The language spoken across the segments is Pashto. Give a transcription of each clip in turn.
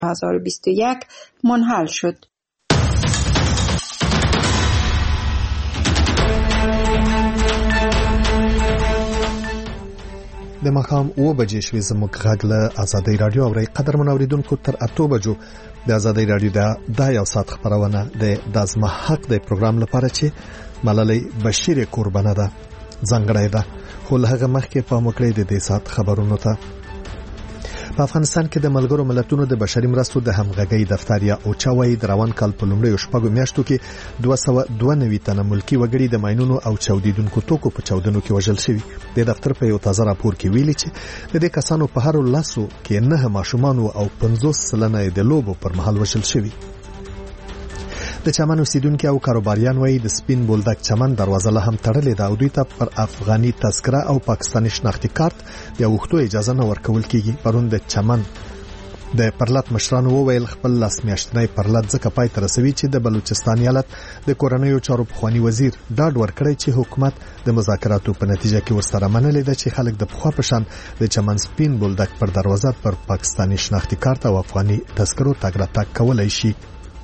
2021 منحل شد. د ماښام 9 بجې شوې زموږ غږ له آزادۍ رادیو اوري. قدرمن اوریدونکو تر 8 بجو د آزادۍ رادیو د یو ساعت خبرونه د دازمه حق د پروګرام لپاره چې ملالۍ بشیر قربانه ده ځانګړی ده. خو له هغه مخکې په موکړې د دې ساعت خبرونو ته. په افغانستان کې د ملګرو ملتونو د بشري مرستو د همغږۍ دفتر یا اوچاوي د روان کال په لومړیو شپږو میاشتو کې 292 تنه ملکی وګړي د ماینونو او چاودیدونکو توکو په چاودنو کې وژل شوي. د دفتر په یو تازه راپور کې ویلي چې د دې کسانو په هر لاسو کې 9 ماشومان او 50 سلنه د لوبو پر مهال وژل شوي. د چمن اوسیدونکو او کاروباریان وایي د سپین بولدک چمن دروازه له هم تړلې ده او دوی ته پر افغاني تذکره او پاکستاني شناختی کارت یا وختو اجازه نه ورکول کیږي. پرون د چمن د پرلط مشرانو وویل خپل لاس میاشتنی پرلط ځکه پای تر رسوي چې د بلوچستان ایالت د کورنیو چارو پخوانی وزیر ډاډ ورکړی چې حکومت د مذاکراتو په نتیجه کې ورسره منلې ده چې خلک د پخوا په شان د چمن سپین بولدک پر دروازه پر پاکستاني شناختی کارت او افغاني تذکرو تګ راتګ کولای شي.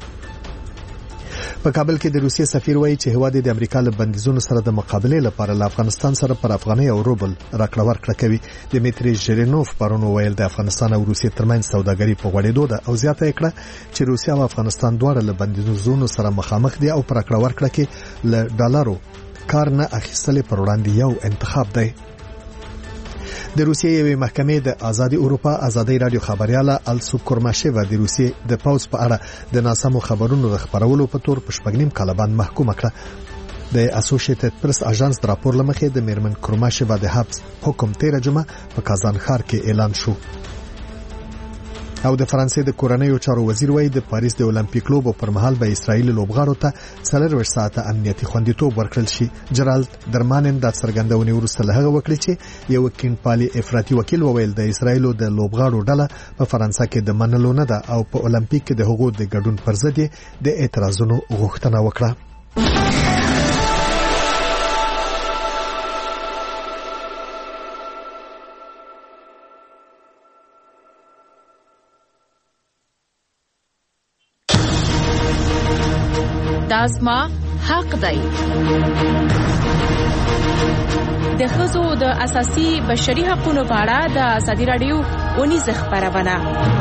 په کابل کې د روسیې سفیر وایي چې هواد د امریکا له بندیزونو سره د مقابله لپاره له افغانستان سره پر افغاني او روبل راکړه ورکړه کوي. دمیتری ژیرینوف پرونو ویل د افغانستان او روسیې ترمنځ سوداګري په غوړېدو ده او زیاته کړه چې روسیا او افغانستان دواړه له بندیزونو سره مخامخ دي او پر راکړه ورکړه کې له ډالرو کار نه اخیستل پر وړاندې یو انتخاب دی. د روسیې یوې محکمې د آزادي اروپا آزادۍ رادیو خبرياله السو کورماشيوا د روسیې د پاوز په اړه د ناسمو خبرونو د خبرولو په تور په شپږنیم کال باندې محکوم کړه. د اسوسییټډ پریس اژانس د راپور لمخې د میرمن کورماشيوا د حبس حکم 13 جمعه په کازان ښار کې اعلان شو. او د فرانسې د کورنیو چارو وزیر وایي د پاریس د اولمپیک لوبو پر مهال به اسرائیل لوبغاړو ته 4 ساعته امنیتي خوندیتوب ورکړل شي. جرالد درمانن د څرګندونې وروسته له هغه وکړي چې یو کینپالي افراطي وکیل وویل د اسرائیل د لوبغاړو ډله په فرانسه کې د منلو نه ده او په اولمپیک کې د حقوقو د ګډون پر ضد د اعتراضونو غوښتنه وکړه. دازما حق دی. د ښځو د اساسي بشري حقوقو په اړه د ازادي رادیو ونیزه خبرونه.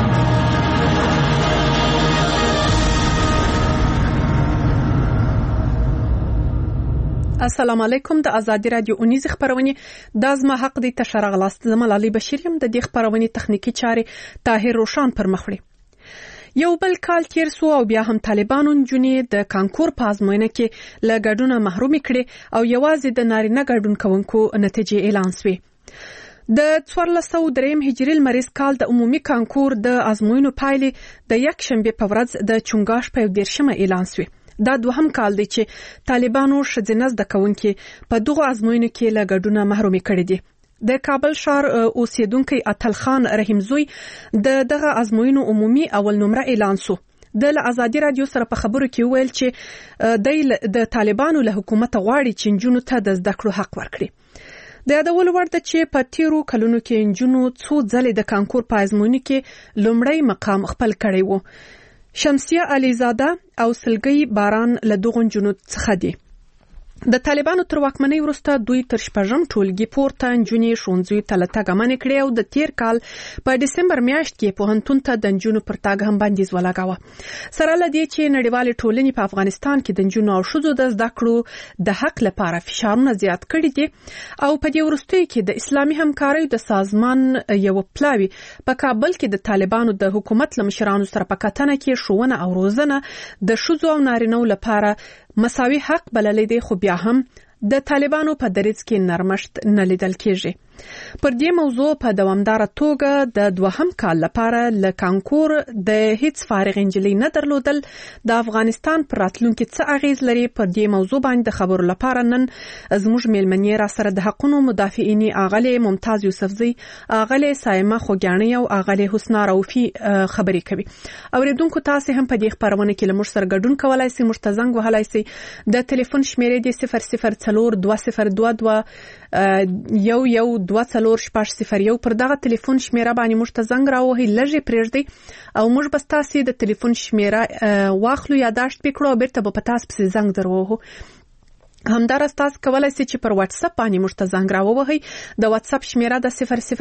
السلام علیکم. د ازادي رادیو ونیزه خبرونه دازما حق دی تشرغلاست زمال علي بشیریم د دې خبرونه تخنیکی چارې طاهر روشان پر مخ وړي. یو بل کال تیر سو او بیا هم طالبانو جنې د کانکور په ازموینه کې له ګډونه محروم کړي او یوازې د نارینه ګډون کوونکو نتیجې اعلان شوې. د 1403 هجري لمریز کال د عمومي کانکور د ازموینو پایلې د یک شنبه په ورځ د چونګاش په 10مه اعلان شوې. دا دوهم کال دی چې طالبانو شذنه زده کوونکي په دغه ازموینو کې له ګډونه محروم کړي دي. د کابل ښار اوسیدونکو اتل خان رحیمزوی دغه ازموینو عمومي اول نمره اعلان شو. د آزادي رادیو سره په خبرو کې ویل چې د طالبانو له حکومت غواړي چې جنونو ته د زده کړو حق ورکړي. د یادول وړ ده چې په تیرو کلونو کې جنونو څو ځلې د کانکور په ازموینو کې لومړی مقام خپل کړی وو. شمسیه علیزاده او سلګي باران له دغه جنونو څخه دي. د طالبانو تر واکمنۍ وروسته دوی تر شپږم ټولګي پورته نجونې ښوونځیو ته له تګ منع کړې او د تیر کال په دسمبر میاشت کې پوهنتون ته د نجونو پر تګ هم بندیز ولګاوه. سره له دې چې نړیوالې ټولنې په افغانستان کې د نجونو او ښځو د زده کړو د حق لپاره فشارونه زیات کړي دي او په دې وروستیو کې د اسلامي همکاریو د سازمان یو پلاوی په کابل کې د طالبانو د حکومت له مشرانو سره په کتنه کې ښوونه او روزنه د ښځو او نارینه‌و لپاره مساوي حق بللی دی، خو بیا هم د طالبانو په دریځ کې نرمښت نه لیدل کېږي. پر دې موضوع په دوامدار توګه د دوهم کال لپاره ل کانکور د هیڅ فارغ انجلۍ نه درلودل د افغانستان پر راتلونکي څه اغیز لري. پر دې موضوع باندې خبرو لپاره نن زموږ میلمنې را سره د حقوقو مدافعین اغلی ممتاز یوسفزی، اغلی سایمه خوګیانی او اغلی حسنا روفي خبرې کوي. اوریدونکو تاسو هم په دې خبرونه کې لمر سره ګډون کولای شئ. مرتزنګ وهلای شئ. د ټلیفون شمیرې د 00420221 020442021 پر دغه ټلیفون شمیره باندې موږ ته زنګ راوهي لږه پرېږدي او موږ به تاسو د ټلیفون شمیره واخلو یاداشت وکړو او بیرته به پتاس په زنګ دروغو. همدارس تاسو کولای شئ چې پر واتس اپ باندې موږ ته زنګ راووهئ. د واتس اپ شمیره د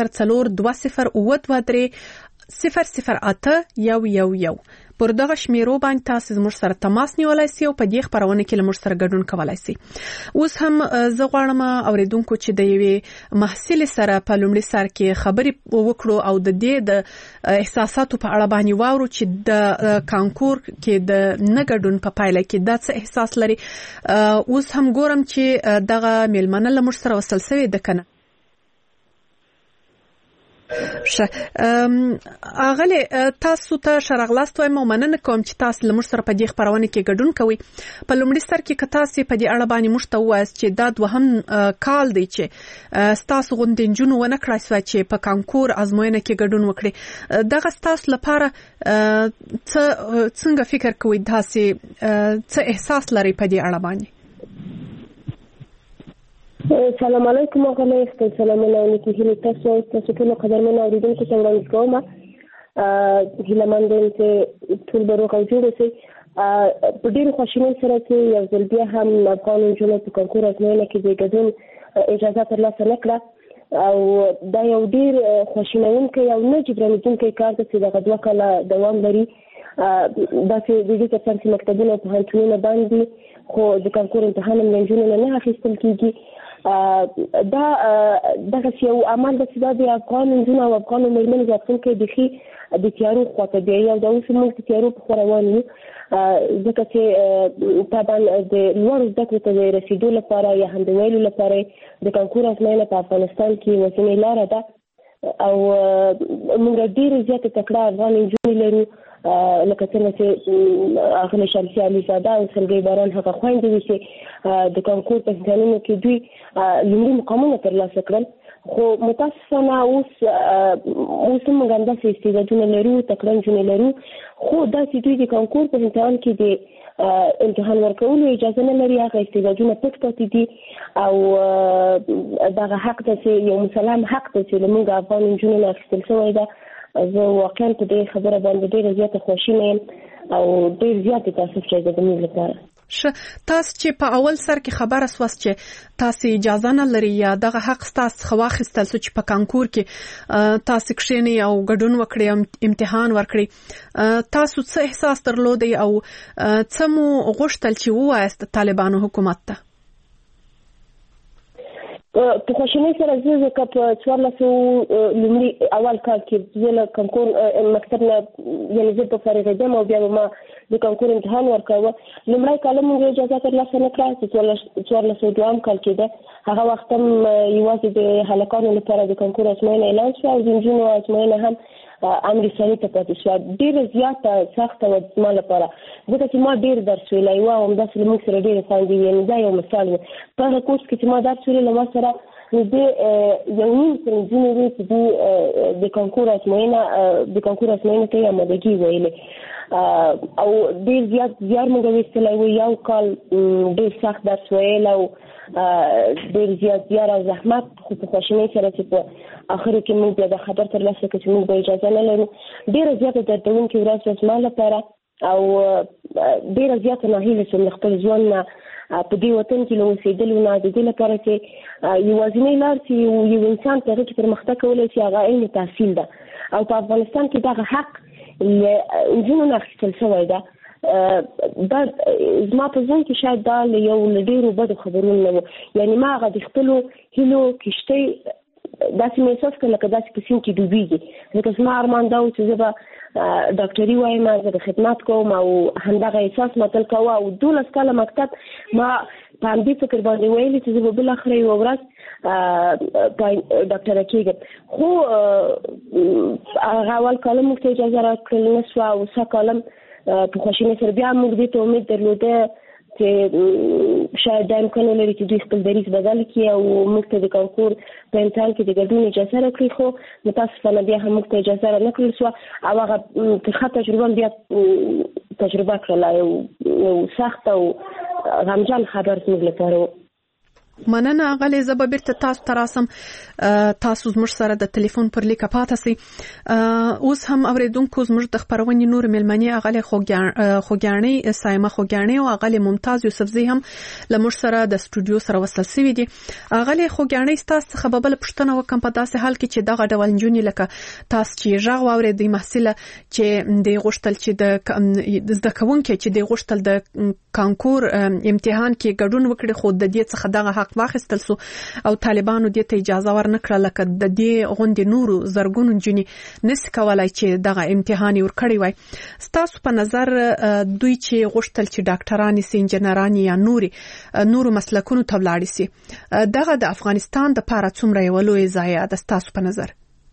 004208001111 پر دغه شمیرو باندې تاسو زموږ سره تماس نیولای شئ او په دې خبرونه کې لمر سره ګډون کولای شئ. اوس هم زه غواړم اوریدونکو چې د یوې محصل سره په لومړي سر کې خبرې وکړو او د دې د احساساتو په اړه باندې واورو چې د کانکور کې د نګډون په پایله کې د څه احساس لري. اوس هم ګورم چې دغه میلمنه لمر سره وصل شوی د کنه. اغله تاسو ته شرغلاست وایم او مننه کوم چې تاسو لمر سره په دې خبرونه کې ګډون کوئ. په لومړي سر کې که تاسو په دې اړه باندې مشته وایست چې دا دوهم کال دی چې تاسو غونډې جنو ونه کړای شو چې په کانکور ازموینه کې ګډون وکړي. دغه تاسو لپاره څنګه فکر کوئ تاسو څه احساس لري په دې اړه باندې؟ السلام علیکم غلې خپل سلامونه علیکم هله تاسو ټول قدرمن اوریدونکو ته وړاندې کوم. هله مندل چې ټول بروغ او جوړ شي په ډیر خوشحالۍ سره چې یو ځل بیا هم افغان جنوب په کانکور ازموینه کې د ګډون اجازه ترلاسه نکړه او دا یو ډیر خوشحالونکی او نه جبرانیدونکی کار دی چې دغه 2 کاله دوام لري. دا چې د دې ترڅنګ مکتبونه په هنټونه باندې خو د کانکور امتحان منځونه نه اخیستل کیږي. دا دغه یو عمل د افغان جنوب او افغان مېرمنې ځکه د خي د تیارو خواته دی او د اوس موږ تیارو په خوروان یو ځکه چې طبعا د لوړ زده کړو ته رسیدو لپاره یا هم د ویلو لپاره د کانکور ازموینه په افغانستان کې وسیله لاره ده او موږ ډېر زیات تکړه افغان انجونې لرو لکه څنګه چې اغله شمسي علي زاده او سلګي باران هغه خويندې دي چې د کانکور په ځانونو کې دوی لومړي مقامونه ترلاسه کړل. خو متاسفانه اوس موږ هم داسې استعدادونه لرو تکړه انجونې لرو خو داسې دوی د کانکور په امتحان کې د امتحان ورکولو اجازه نه لري. هغه استعدادونه پټ پاتې دي او دغه حق ته چې یو مسلم حق ته چې موږ افغان انجونې نه اخیستل شوی ده. زه واقعا په دې خبره باندې ډېر زیاته خوشاله یم او ډېر زیات تاسو چې د دې لپاره تاسو چې په اول سر کې خبره سوست چې تاسو اجازه نه لري یا دغه حق تاسو خواخستل چې په کانکور کې تاسو کښینی او ګډون وکړي امتحان ورکړي تاسو څه احساس درلودي او څه مو غوښتل چې وایست طالبانو حکومت ته؟ په خوشحالۍ سره زه که په 1400 لومړي اول کال کې زه له کانکور مکتب نه یعنې زه په فارغېدم او بیا ما د کانکور امتحان ورکاوه. لومړی کال موږ اجازه ترلاسه نه کړه چې 1402 کال کې ده. هغه وخت هم یوازې د هلکانو لپاره د کانکور ازموینه اعلان شوه او د نجونو ازموینه هم امریکایي ته پاتې شوه. ډېره زیاته سخته وه زما لپاره ځکه چې ما ډېر درس ویلی وه او همداسې له موږ سره ډېرې خویندې وې. دا یو مثال و په هغه کورس کې چې ما درس ویلی له ما سره نږدې یو نیم سل نجونې وې چې دوی د کانکور ازموینه ته یې آمادګي ویلې او ډېر زیات زیار موږ ویستلی و. یو کال ډېر سخت درس ویل او ډېر زیات زیار او زحمت خو په خوشحالۍ سره چې په اخر کې موږ بیا د خبر ترلاسه کړو چې موږ به اجازه نه لرو. ډېره زیاته دردونکې ورځ وه زما لپاره او ډېره زیاته ناهیله شوم له خپل ژوند نه په دې وطن کې له اوسېدلو نه د دې لپاره چې یوازینۍ لار چې یو انسان په هغې کې پرمختګ کولی شي هغه علم تحصیل ده او په افغانستان کې دغه حق له نجونو نه اخیستل شوی ده. دا زما په ځان کې شاید دا له یو له ډېرو بدو خبرونو نه و. یعنې ما هغه د خپلو هیلو کښتۍ داسې مې احساس کړه لکه داسې په سیند کې ډوبېږي ځکه زما ارمان دا و چې زه به ډاکټري وایم زه به خدمت کوم او همدغه احساس ما تل کوه او 12 کاله مکتب ما په همدې فکر باندې ویلي چې زه به بالاخره یوه ورځ ډاکټره کېږم. خو هغه اول کالم موږ ته اجازه راکړل نه شوه او څه کالم په خوشحالۍ سره بیا موږ دې ته امید درلوده چې شاید دا امکان ولري چې دوی خپل دریځ بدل کړي او موږ ته د کانکور په امتحان کې د ګډون اجازه راکړي. خو متاسفانه بیا هم موږ ته اجازه را نه کړل شوه او هغه ترخه تجربه بیا تجربه کړله. یو سخت او غمجن خبر زموږ لپاره و. مننه غلې زب بیرته تاسو تراسم تاسو زموږ سره د ټلیفون پر لیک پاتې سي اوس هم اوریدونکو زموږ د خبرونې نور ملمنې غلې خوګیانې سایمه خوګیانې او غلې ممتاز یوسفزی هم لمر سره د استودیو سره وصل شوی دي غلې خوګیانې تاسو خبربل پښتنه وکم په داسې حال کې چې دغه ډول جنونی لکه تاسو چې ژغ واورېدې محصله چې د غشتل چې د زده کوونکو چې د غشتل د کانکور امتحان کې ګډون وکړي خو د دې څخه دغه حق واخیستل سو او طالبانو دې ته اجازه ورنکړه لکه د دې غونډې نورو زرګونو جنې نس کولای چې دغه امتحان ورکړي وای تاسو په نظر دوی چې غوښتل چې ډاکټرانی سي انجنیرانی یا نورو مسلکونو ته ولاړ شي دغه د افغانستان د لپاره څومره یو لوی ضایعه ده تاسو په نظر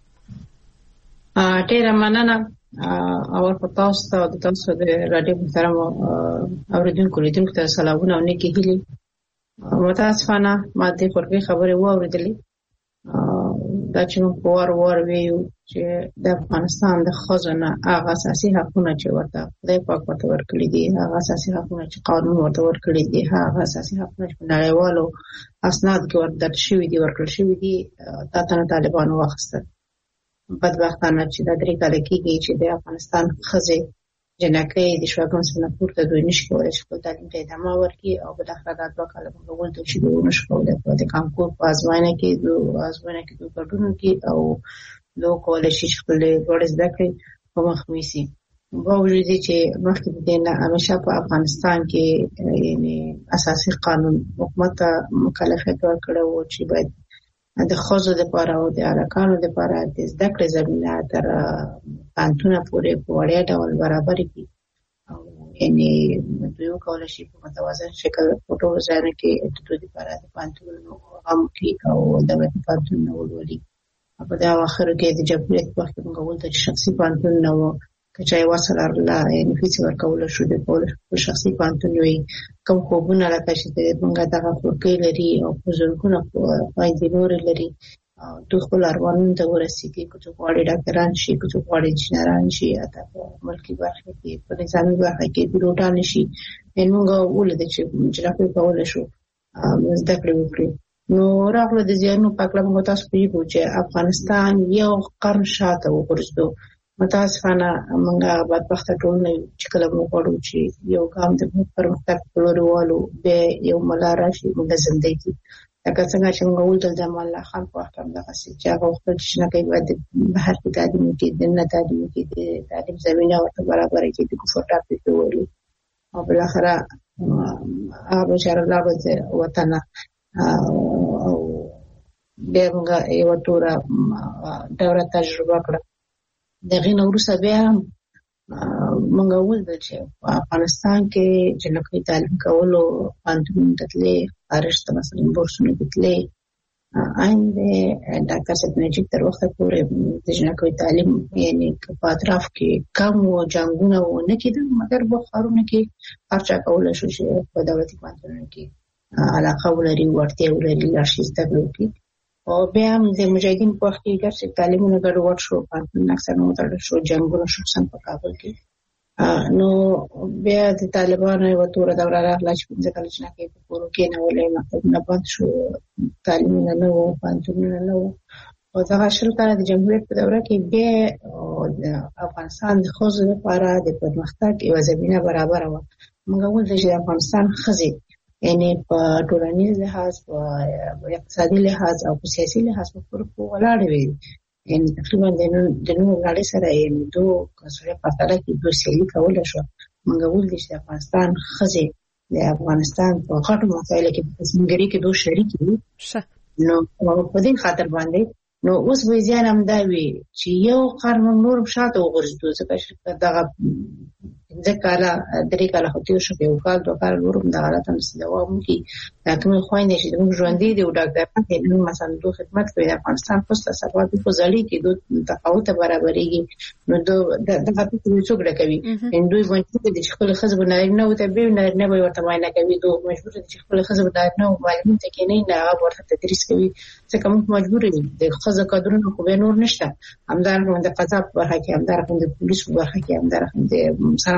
ډیره مننه او په تاسو د رادیو محترم اوریدونکو ته سلامونه او نیکی هیلي متاسفانه ما دې پرګي خبره واوریدلې دا چې موږ ور ویو چې د افغانستان د خزانه هغه اساسي حقوقونه چې ورته خدای پاک ورته ورکړي دي هغه اساسي حقوقونه چې قانون ورته ورکړي دي هغه اساسي حقوقونه چې نړیوالو اسناد کې ورته شوی دي ورکړل شوی دي دا ته طالبانو واخیستل بدبختانه چې د درې کال کېږي چې د افغانستان خزه جنکه د شواګون سره پورته دوی نشي کولای چې تعلیم ته ادامه ورکړي او په دغه حالت وکاله موږ ولته چې دوی نشي کولای په کانکور په ازموینه کې دوی ګډون کې او نو کولای شي خپل ورځ دکې په مخ ويسي باوجود چې مخکې د نه همیشه په افغانستان کې یعنی اساسي قانون حکومت مکلفیت ورکړو چې باید د خزو د لپاره او د علاقانو د لپاره د زده کړې زمينه تر پانتونه پورې په وړیا ډول برابر کړي او یعنی دوی کولای شي په متوازن شکل فوټو ځای کې د دوی لپاره د پانتونو هم کې او د پانتونو ولولي په دا اخر کې د جمهوریت وخت موږ ولته شخصي پانتون نو کچای وصل الله یعنی فیس ورکول شو د په شخصي پانتون وي کوم خوبونه لکه چې موږ دغه خورکې لري او بزرګونه فائدې نور لري دوی خپل اروانو ته ورسېږي چې غواړي ډاکټران شي چې غواړي انجنیران شي اته په ملکي برخه کې په نظامي برخه کې پیلوټان شي موږ ولید چې جراحي کول شو زده کړې وکړي نو راغله د زیانو پاکله موږ تاسو پیږو چې افغانستان یو قرن شاته وګرځدو متاسفانه موږ بدبخت ټول نه چې کله موږ غواړو چې یو ګام د پرمختګ په لور والو به یو ملاره شي موږ زندګي لکه څنګه چې موږ ولدل د الله خان په وخت هم دغه چې هغه وخت چې نه کوي د بهر کې تعلیم کې د نه تعلیم کې د تعلیم زمينه ورته برابر کې د کفر ټاپې کوي او بل اخره هغه شهر الله وطن او دغه یو توره دوره تجربه کړه دغه نورسه بیا موږ ولدل چې په افغانستان کې جنکې تعلیم کولو پانتون تللې ارشته مثلا بورسونه تللې عین ډاکټر صاحب نجیب تر وخت پورې د جنکې تعلیم یعنی په اطراف کې کم او جنگونه و نه کېده مګر په خارونه کې هرچا کولای شو چې په دولتي پانتونونو کې علاقه ولري ورته ولري لاشي زده کوي او بیا هم د مجاهدین په وخت کې چې تعلیمونه ګډوډ شو پانتون اکثر نو تر شو جنگونه شو سم په کابل کې نو بیا د طالبانو یو توره دوره راغله چې ځکه چې نه کې په کورو کې نه ولې مکتب نه بند شو تعلیمونه نه وو پانتونونه نه وو او دا شل کال د جمهوریت په دوره کې بیا د افغانستان د خوځښت لپاره د پرمختګ یو زمينه برابر و موږ ولې چې افغانستان خزي یعنی په ټولنیز لحاظ په اقتصادي لحاظ او په سیاسي لحاظ په ولاړ وي یعنی تقریبا د نو غاړي سره یې دوه کسره پاتره کې دوه سیلي کول شو موږ ولې چې افغانستان خزي د افغانستان په غټو مسایلو کې په سمګری کې دوه شریک دي نو په دې خاطر باندې نو اوس به ځان هم دا وی چې یو قرن نور شاته وګرځو ځکه دغه ځکه درې کاله هوتیو شو یو کال دوه کال ورم د حالت هم دوام کوي دا کوم خويندې چې موږ ژوندې دي او ډاکټران کې نو مثلا دوه خدمت کوي د افغانستان په ستاسو په ځلې کې دوه تفاوت برابرېږي نو دغه په څو ګډه کوي دوی باندې د خپل خزب نه او ته به نه به ورته وایي نه کوي دوه مجبور دي چې خپل خزب نه معلومات کې نه ورته تدریس کوي ځکه موږ مجبور دي د خزه کادرونو خو به نور نشته همدارنګه د قضا په برخه کې همدارنګه د پولیسو په برخه کې همدارنګه د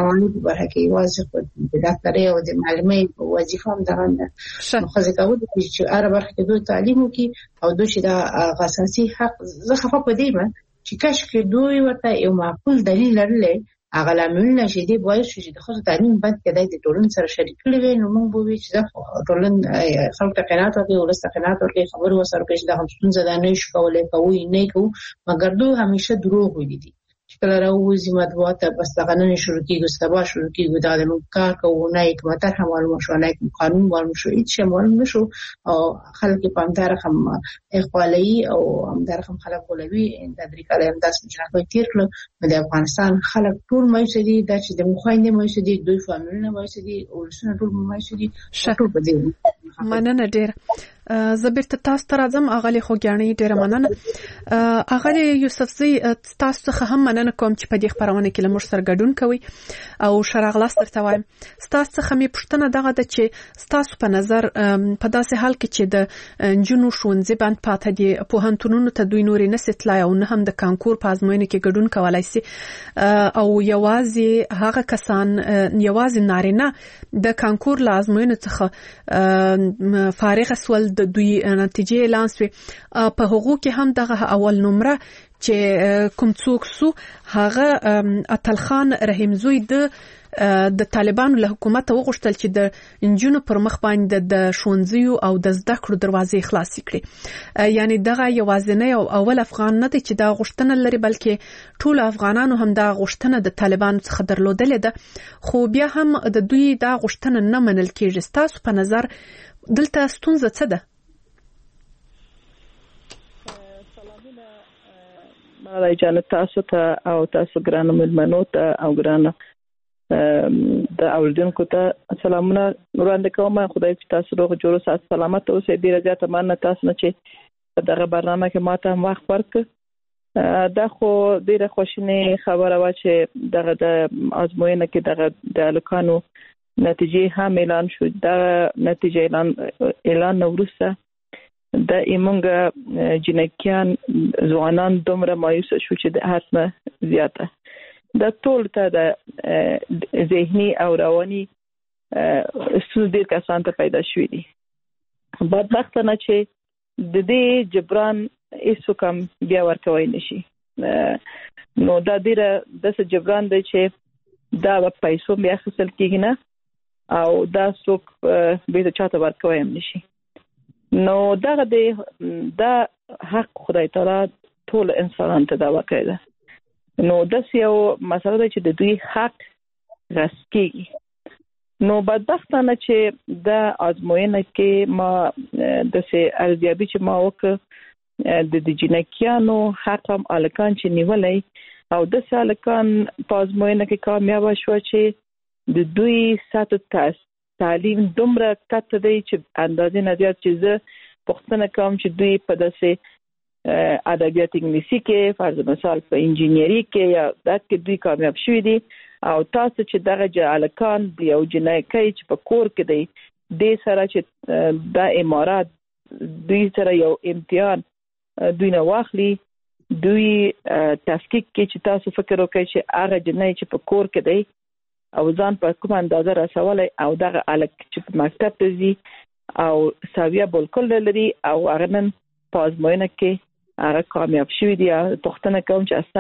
رواني په برخه کې یوازې د ډاکټرۍ او د معلمۍ وظیفه هم دغه ده. نو خو ځکه چې هر برخه کې دوی تعلیم وکړي او دوی چې دا اساسي حق زه خفه پدې ما چې کاش کې دوی ورته یو معقول دلیل لرلې هغه لاملونه چې دی باید چې د خصوصي تعلیم باید کېدای د ټولنې سره شریک کړي وي. نو موږ به وی چې د ټولنې خلک ته قناعت ورکړي او لسته قناعت ورکړي خبر وسره کې چې د هم ستونزه ده نه شي کولای کوي نه کوي مګر دوی همیشه دروغ ویلي دي چې کله راوځي مطبوعات بس دغه نن شروع کیږي سبا شروع کیږي دا د کار کوو نه یک متر هم معلومه شو نه قانون معلوم شو هیڅ شی معلوم نشو او خلک په همدار هم اخوالي او همدار هم خلک ولوي د امریکا له همداس مجرد تیر کړو د افغانستان خلک ټول مېسدي د چې د مخاینه مېسدي دوی فامیلونه مېسدي او رسونه ټول مېسدي ټول په دې مننه ډیر زبرت تاسو ته راځم اغلی خوګیانی ډیر مننه اغلی یوسفزی تاسو څخه هم مننه کوم چې په دې خبرونه کې لمر سره ګډون کوي او شراغلاس درته وایم تاسو څخه مې پوښتنه دغه ده چې تاسو په نظر په داسې حال کې چې د جنو شونځي باندې پاتې دي په هنتونونو ته دوی نورې نسټلای او نه هم د کانکور په ازموینه کې ګډون کولای شي او یوازې هغه کسان یوازې نارینه د کانکور لازمینه څخه فارغ سول د دوی نتیجې اعلان شوه په حقوق کې هم دغه اول نمره چې کوم څوک سو هغه اتل خان رحیم زوی د طالبانو له حکومت وغوښتل چې د انجونو پر مخ باندې د شونځیو او د زده کړو دروازې خلاص کړي. یعنی دغه یوازینی او اول افغان نه دی چې دا غوښتنه لري بلکې ټول افغانانو هم دا غوښتنه د طالبانو څخه درلودلې ده خو بیا هم د دوی دا غوښتنه نه منل کېږي. تاسو په نظر دلته ستونزه څه ده؟ مالای جان تاسو ته او تاسو ګرانو ملمنو ته او ګرانو د اوریدونکو ته سلامونه وړاندې کوم. خدای چې تاسو روغ جوړ سات سلامت اوسئ. ډیره زیاته مننه تاسو نه چې دغه برنامه کې ماته هم وخت ورکړ. دا خو ډیره خوشینه خبره و چې دغه د ازموینه کې دغه د الکانو نتیجې هم اعلان شو. دا نتیجې اعلان وروسته د ایمونګه جنکیان ځوانان دومره مایوس شو چې د حتمه زیاته د ټول ته د ذهني او رواني ستونزې ډېر کسان ته پیدا شوې دي. بدبختانه چې د دې جبران هیڅ کم بیا ورکوي نشي. نو دا ډېر د جبران دی چې دا په پیسو بیا خپل کېږي نه او دا څوک به چاته ورکوي هم نشي. نو دا حق خدای تعالی ټول انسانانو ته دا ورکړی ده. نو داس یو مسله ده چې د دوی حق غصکیږي. نو بدبختانه چې د ازموینه کې ما د سه ارزیابي چې ما وکړ د جنکیانو حق هم الکان چې نیولای او د سالکان په ازموینه کې کامیاب شو چې د دوی سطح تعلیم دومره کته دی چې اندازې نه زیات چې زه پوښتنه کوم چې دوی په داسې ادبیات انګلیسي کې فرض مثال په انجینری کې یا دا کې دوی کامیاب شوي دي او تاسو چې دغه جالکان دی او جنایکای چې په کور کې دی د سره چې د امارات دوی سره یو امتحان دوی نه واخلي دوی تفکیک کې چې تاسو فکر وکړئ چې هغه جنای چې په کور کې دی او ځان په کوم اندازه رسولای او دغه الک چې په مکتب ته ځي او ساویه بالکل لري او هغه نن په ازموینه کې هغه کامیاب شوی دی. پوښتنه کوم چې اصلا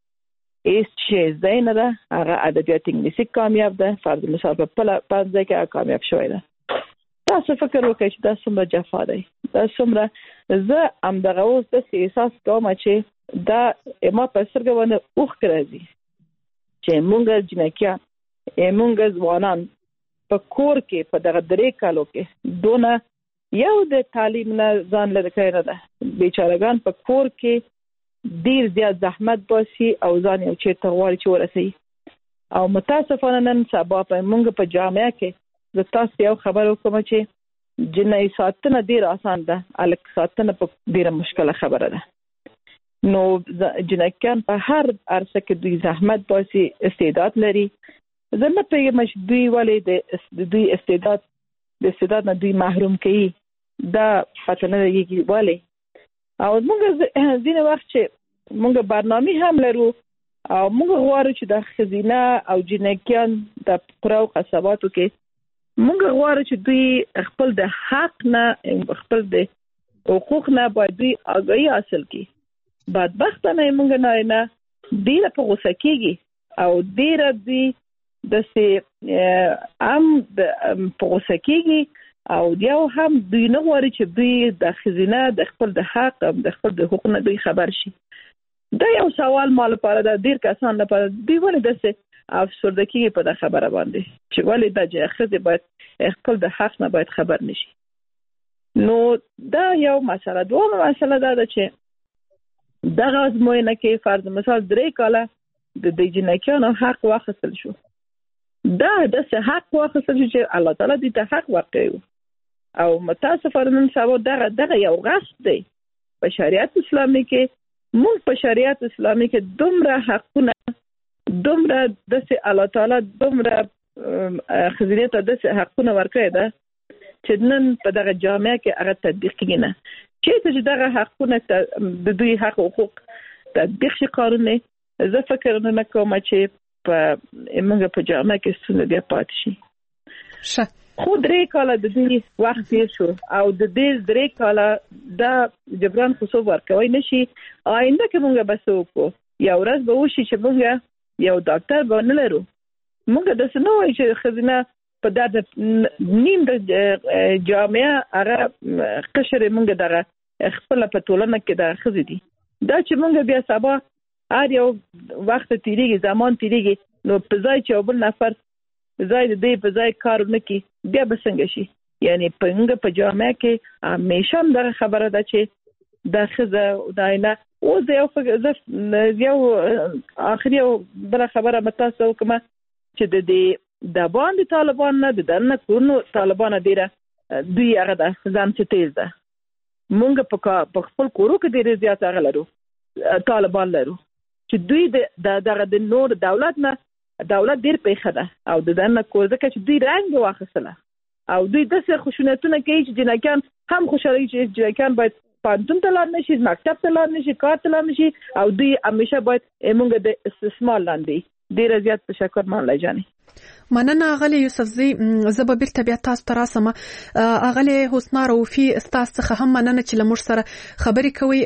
هیڅ شی زین ده هغه ادبیات انګلیسي کامیاب ده فرض مثال په پنځه کې کامیاب شوی ده. تاسو فکر وکړئ چې دا څومره جفا دی. دا څومره زه هم دغه اوس د احساس کوم چې دا ما په سرګ باندې اوخ راځي چې مونږ جنکیا مونږ ځوانان په کور کې په دغه درې کالو کې دونه یو د تعلیم نه ځان لږ کړی ده. بیچارهګان په کور کې ډیر زیات زحمت باسي او ځان یو چیرته غواړي چې ورسي او متاسفانه نن سبا په مونږ په جامعه کې د تاسو یو خبر وکم چې جنۍ ساتنه ډیر آسان ده الک ساتنه په ډیره مشکله خبره ده. نو جنکان په هر عرصه کې دوی زحمت باسي استعداد لري. زه نه پیږم چې دوی ولې د دوی استعداد نه دوی محروم کوي دا پته نه لګي ولې. او موږ ځینې وخت چې موږ برنامه هم لرو او موږ غواړو چې د خزینه او جنکیان د قراو قصباتو کې موږ غواړو چې دوی خپل د حق نه خپل د حقوق نه باید دوی آگاهی حاصل کړي. بدبختانه موږ نه ډیره په غوسه کېږي او ډیره دوی د سه په غوسه کېږي او یو هم دوی نه غواړي چې دوی د خزینه د خپل د حق او د خپل د حقوق نه دوی خبر شي. دا یو سوال مال لپاره د ډیر کسان لپاره دوی ولې داسې افسرده کېږي په د خبره باندې چې ولې د جهخه باید خپل د حق نه باید خبر نشي. نو دا یو مسله. دومره مسله ده چې دغه ازموینه کې فرض مثال 3 کاله د جنکیانو حق واخیستل شو. دا د حق واخیستل شو چې الله تعالی دې ته حق ورکړي او متاسفانه نن سبا دغه یو غصب دی. په شریعت اسلامي کې موږ په شریعت اسلامي کې دومره حقونه دومره د الله تعالی دومره خزینه ته د حقونه ورکړي ده چې نن په دغه جامعه کې هغه تطبیق کیږي نه. چې دغه حقونه د دوی حق او حقوق تطبیق شي قانوني زه فکر نه کوم چې په موږ په جامعه کې ستونزه بیا پاتې شي. خو 3 کاله د دې وخت تیر شو او د دې 3 کاله دا جبران خصوص ورکوي نشي. آینده کې موږ بس وکړو یو ورځ به وشي چې موږ یو ډاکټر به نه لرو. موږ د سنو چې خزینه په د نیم د جامعه هغه قشر موږ دغه خپل په ټولنه کې د خزې دي. دا چې موږ بیا سبا هر یو وخت تیریږي زمان تیریږي نو په ځای چې بل نفر ځای دې په ځای کار نه کوي بیا به څنګه شي. یعنی په جامعه کې همیشه دغه خبره ده چې د خزه داینه او یو اخري بل خبره متاسو کوم چې د باندې طالبان نه د دنه کورنو طالبان ډیره دوی هغه د ځان څخه تیز ده. مونږ په خپل کورو کې ډیره زیات هغه لرو طالبان لرو چې دوی د نور دولت ډیر پیخه ده او د دنه کور ځکه چې دوی رنګ واخیستله او دوی داسې خوشونتونه کوي چې جنکیان هم خوشاله چې جنکیان باید پانتون ته لاړ نشي مکتب ته لاړ نشي کار ته لاړ نشي او دوی همیشه باید موږ د استثمار لاندې ډیر زیات تشکر مانلای جاني. مننه اغلی یوسفزی. زه به بیرته بیا تاسو ته راسم. اغلی حسنا روفي تاسو څخه هم مننه چې لمر سره خبرې کوي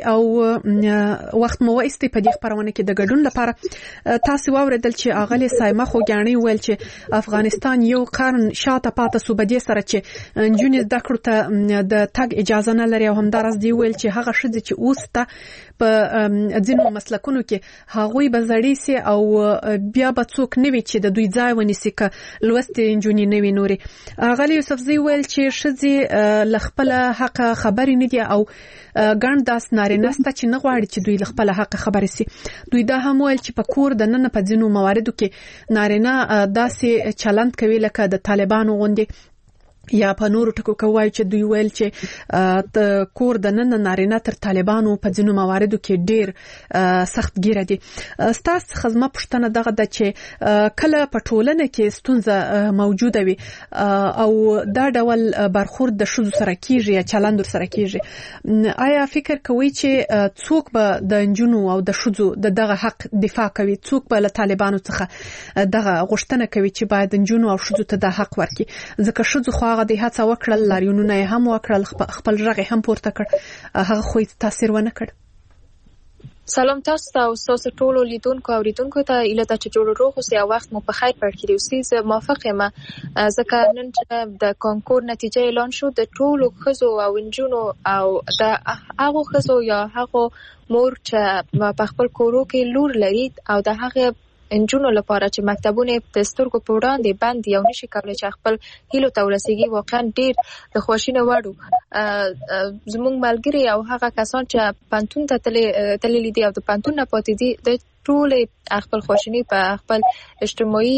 او وخت مو وایستي په دې خبرونه کې د ګډون لپاره. تاسو واوریدل چې اغلی سایمه خوګانی ویل چې افغانستان یو قرن شاته پاتې سو بدې سره چې انجونی د کړو ته د تګ اجازه نه لري او همدارس دی ویل چې هغه شذ چې اوس ته په ځینو مسلکونو کې هغوی به زړی سي او بیا به څوک نوي چې د دوی ځای ونیسي ک لوستي انجونی نوي نوري. غالي یوسفزی ویل چې شذي لخپل حق خبرې نه دي او ګڼ داس نارینه ست چې نه غواړي چې دوی لخپل حق خبرې سي. دوی دا هم ویل چې په کور د نن په ځینو مواردو کې نارینه داسې چلند کوي لکه د طالبانو غوندي یا په نورو ټکو کوي چې دوی ویل چې د کور د نن نارینه تر طالبانو په ځینو مواردو کې ډیر سخت ګیره دي. ستاسو خدمت پښتنه دغه د چې کله په ټولنه کې ستونزه موجوده وي او دا ډول برخورد د شذو سره کیږي یا چلند سره کیږي، آیا فکر کوي چې څوک به د انجونو او د شذو دغه حق دفاع کوي؟ څوک به له طالبانو څخه دغه غوښتنه کوي چې باید انجونو او شذو ته د حق ورکړي؟ ځکه شذو خو هغه د هڅه وکړل، لاریونونه هم وکړل، خپل رغه هم پورته کړ، هغه خو تاثیر ونه کړ. سلام تاسو ته او تاسو ټول لیدونکو او اوریدونکو ته اله ته چې جوړ روغ اوسئ او وخت مو په خیر پړ کړی اوسئ. زه موافق یم ځکه نن د کانکور نتیجه اعلان شو د ټولو خزو او انجونو او د هغه خزو یا هغه مور چې په خپل کورو کې لور لري او د هغه انجونو لپاره چې مکتبونه د سترګو په وړاندې بند یو نشي کولای چې خپل هیلو ته ورسیږي، واقعا ډیر د خوښینه وړو. زموږ ملګری او هغه کسان چې پانتون ته تللي دي او د پانتون نه پاتې دي د ټول خپل خوښینی په خپل اجتماعي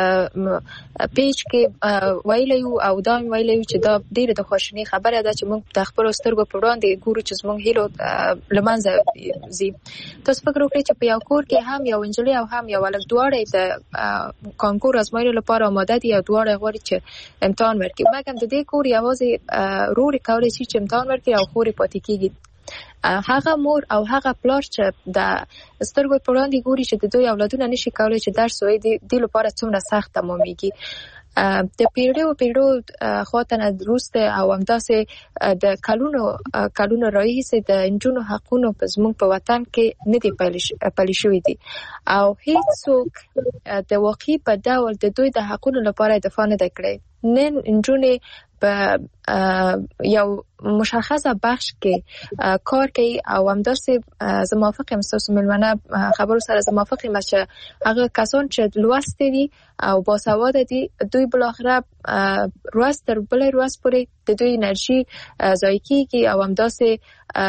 پیج کې ویلي او دا ویلي چې دا ډیره د خوښینی خبره ده چې موږ د خپل سترګو په وړاندې ګورو چې موږ هیلو لمنځه زی. تاسو فکر وکړئ چې په یو کور کې هم یو انجلۍ او هم یو ولد دواړه د کانکور ازموینې لپاره آماده دي او دواړه غواړي چې امتحان ورکړي، مګر د دې کور یوازې روري کولی شي چې امتحان ورکړي او خوري پاتې کیږي. هغه مور او هغه پلار چې د سترګو په وړاندې ګوري چې د دوی اولادونه نشي کولای چې درس وایي د لپاره څومره سخت تمامېږي. د پیړیو خواته نه درسته او همداسې د کلونو راهیسې د انجونو حقونو په زموږ په وطن کې نه دي پلي شوي دي او هیڅوک د واقعي په ډول د دوی د حقونو لپاره دفاع نه کړي. نن انجونې په یو مشخصه بخش کې کار کوي او همداسې زه موافق یم ستاسو مېلمنه خبرو سره زه موافق یم چې هغه کسان چې لوستي دي او باسواده دي دوی بالاخره ورځ تر بلې ورځ پورې د دوی انرژي ضایع کیږي او همداسې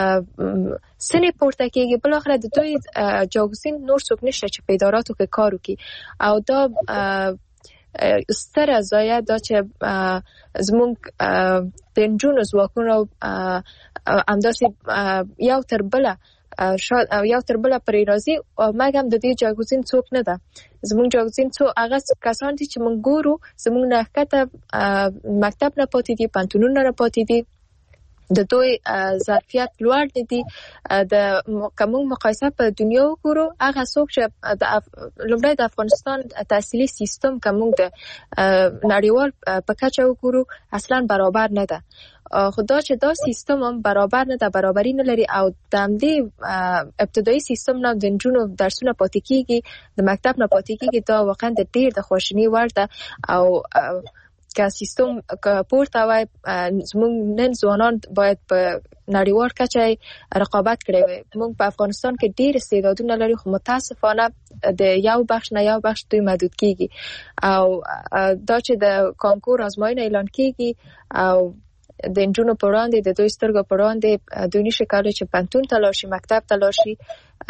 سنې پورته کیږي. بالاخره د دوی جاګزین نور څوک نشته چې په اداراتو کې کار وکړي او دا ستره ضایعه دا چې زموږ د نجونو ځواکونو همداسې یو تر بله پرې راځي او مګم د دې جاګزین څوک نه ده. زموږ جاګزین څو هغه کسان دي چې موږ ګورو زموږ نه ښکته مکتب نه پاتې دي، پوهنتونونه نه پاتې دي، د دوی ظرفیت لوړ دي. د کوم مقایسه په دنیا وګورو هغه څوک چې لومړی د افغانستان تحصیلي سیستم کوم د نړیوال په کچه وګورو اصلا برابر نه ده. خدا چې دا سیستم هم برابر نه ده، برابري نه لري او د همدې ابتدایي سیستم نه د نجونو درسونه پاتې کیږي، د مکتب نه پاتې کیږي. دا واقعا د ډیر د خواشینۍ وړ ده او که سیستم پورته وای زموږ نن ځوانان باید په نړیوال کچه رقابت کړي وي. موږ په افغانستان کې ډیر استعدادونه لري خو متاسفانه د یو بخش نه یو بخش دوی محدود کیږي او دا چې د کانکور ازموینه اعلان کیږي او د نجونو په وړاندې د دوی سترګو په وړاندې دوی نشي کولای چې پوهنتون ته لاړ شي، مکتب ته لاړ شي.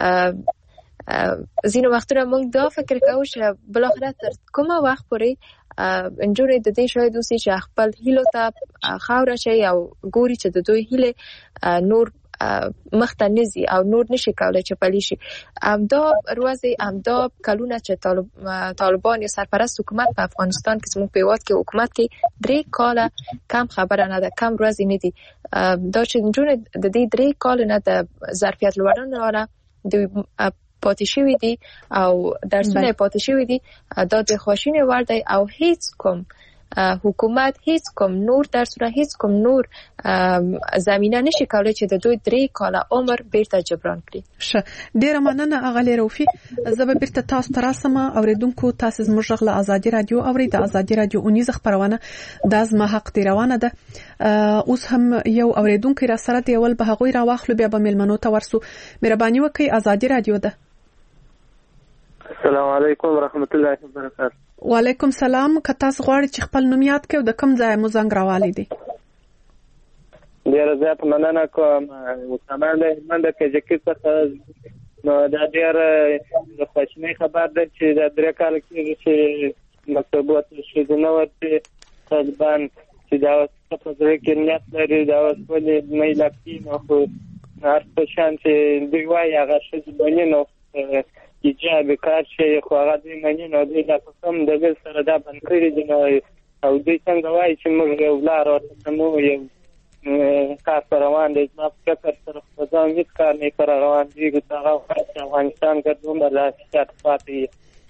ځینې وختونه موږ دا فکر کوو چې بالاخره تر کومه وخت پورې انجونې د دې شاید اوسي چې خپل هیلو ته خاوره شي او ګوري چې د دوی هیله نور مخته نزي او نور نشي کولای چې پلي شي. همدا ورځې همدا کلونه چې طالبان یا سرپرست حکومت په افغانستان کې زموږ په هېواد کې حکومت کې 3 کاله کم خبره نه ده، کم ورځې نه دي. دا چې انجونې د دې 3 کاله نه د ظرفیت لوړونه ولا دوی پاتې شوي دي او درسونه پاتې شوي دي، دا د خواشینۍ وړ دی او هیڅ کوم حکومت هیڅ کوم نور درسونه هیڅ کوم نور زمینه نشي کولای چې د دوی 3 کاله عمر بیرته جبران کړي. ډیره مننه اغلی روفي. زه به بیرته تاسو ته راسم. اوریدونکو تاسو زموږ غږ له ازادي رادیو اوري. د ازادي رادیو اونیزه خبرونه د ازما حق دی روانه ده. اوس هم یو اوریدونکو را سره دی ول به هغوی را واخلو بیا به ملمنو ته ورسو. مهرباني وکړئ. ازادي رادیو ده. السلام علیکم ورحمت الله وبرکاته. وعلیکم سلام. که تاسو غواړئ چې خپل نوم یاد کړئ او د کوم ځای مو زنګ راوالی دی؟ ډیره زیات مننه کوم. مسلمان له هلمند کجکي څخه نو دا ډیره د خوشنۍ خبر ده چې د 3 کال کې چې مکتوبات شوه ورته طالبان چې دا په ځای کې نیت لري دا ولې نه لکې نو خو هر څه شان چې دی وایي هغه څه باندې نو ایجاب کار شي خو هغه دې معنی نو دې لا کوم د بل سره دا بند کړی دی نو او دې څنګه وایي چې موږ یو لار ورته مو یو کار روان دي. ما فکر سره ځان هیڅ کار نه کار روان دي هغه افغانستان ګرځوم بل سیاست پاتې.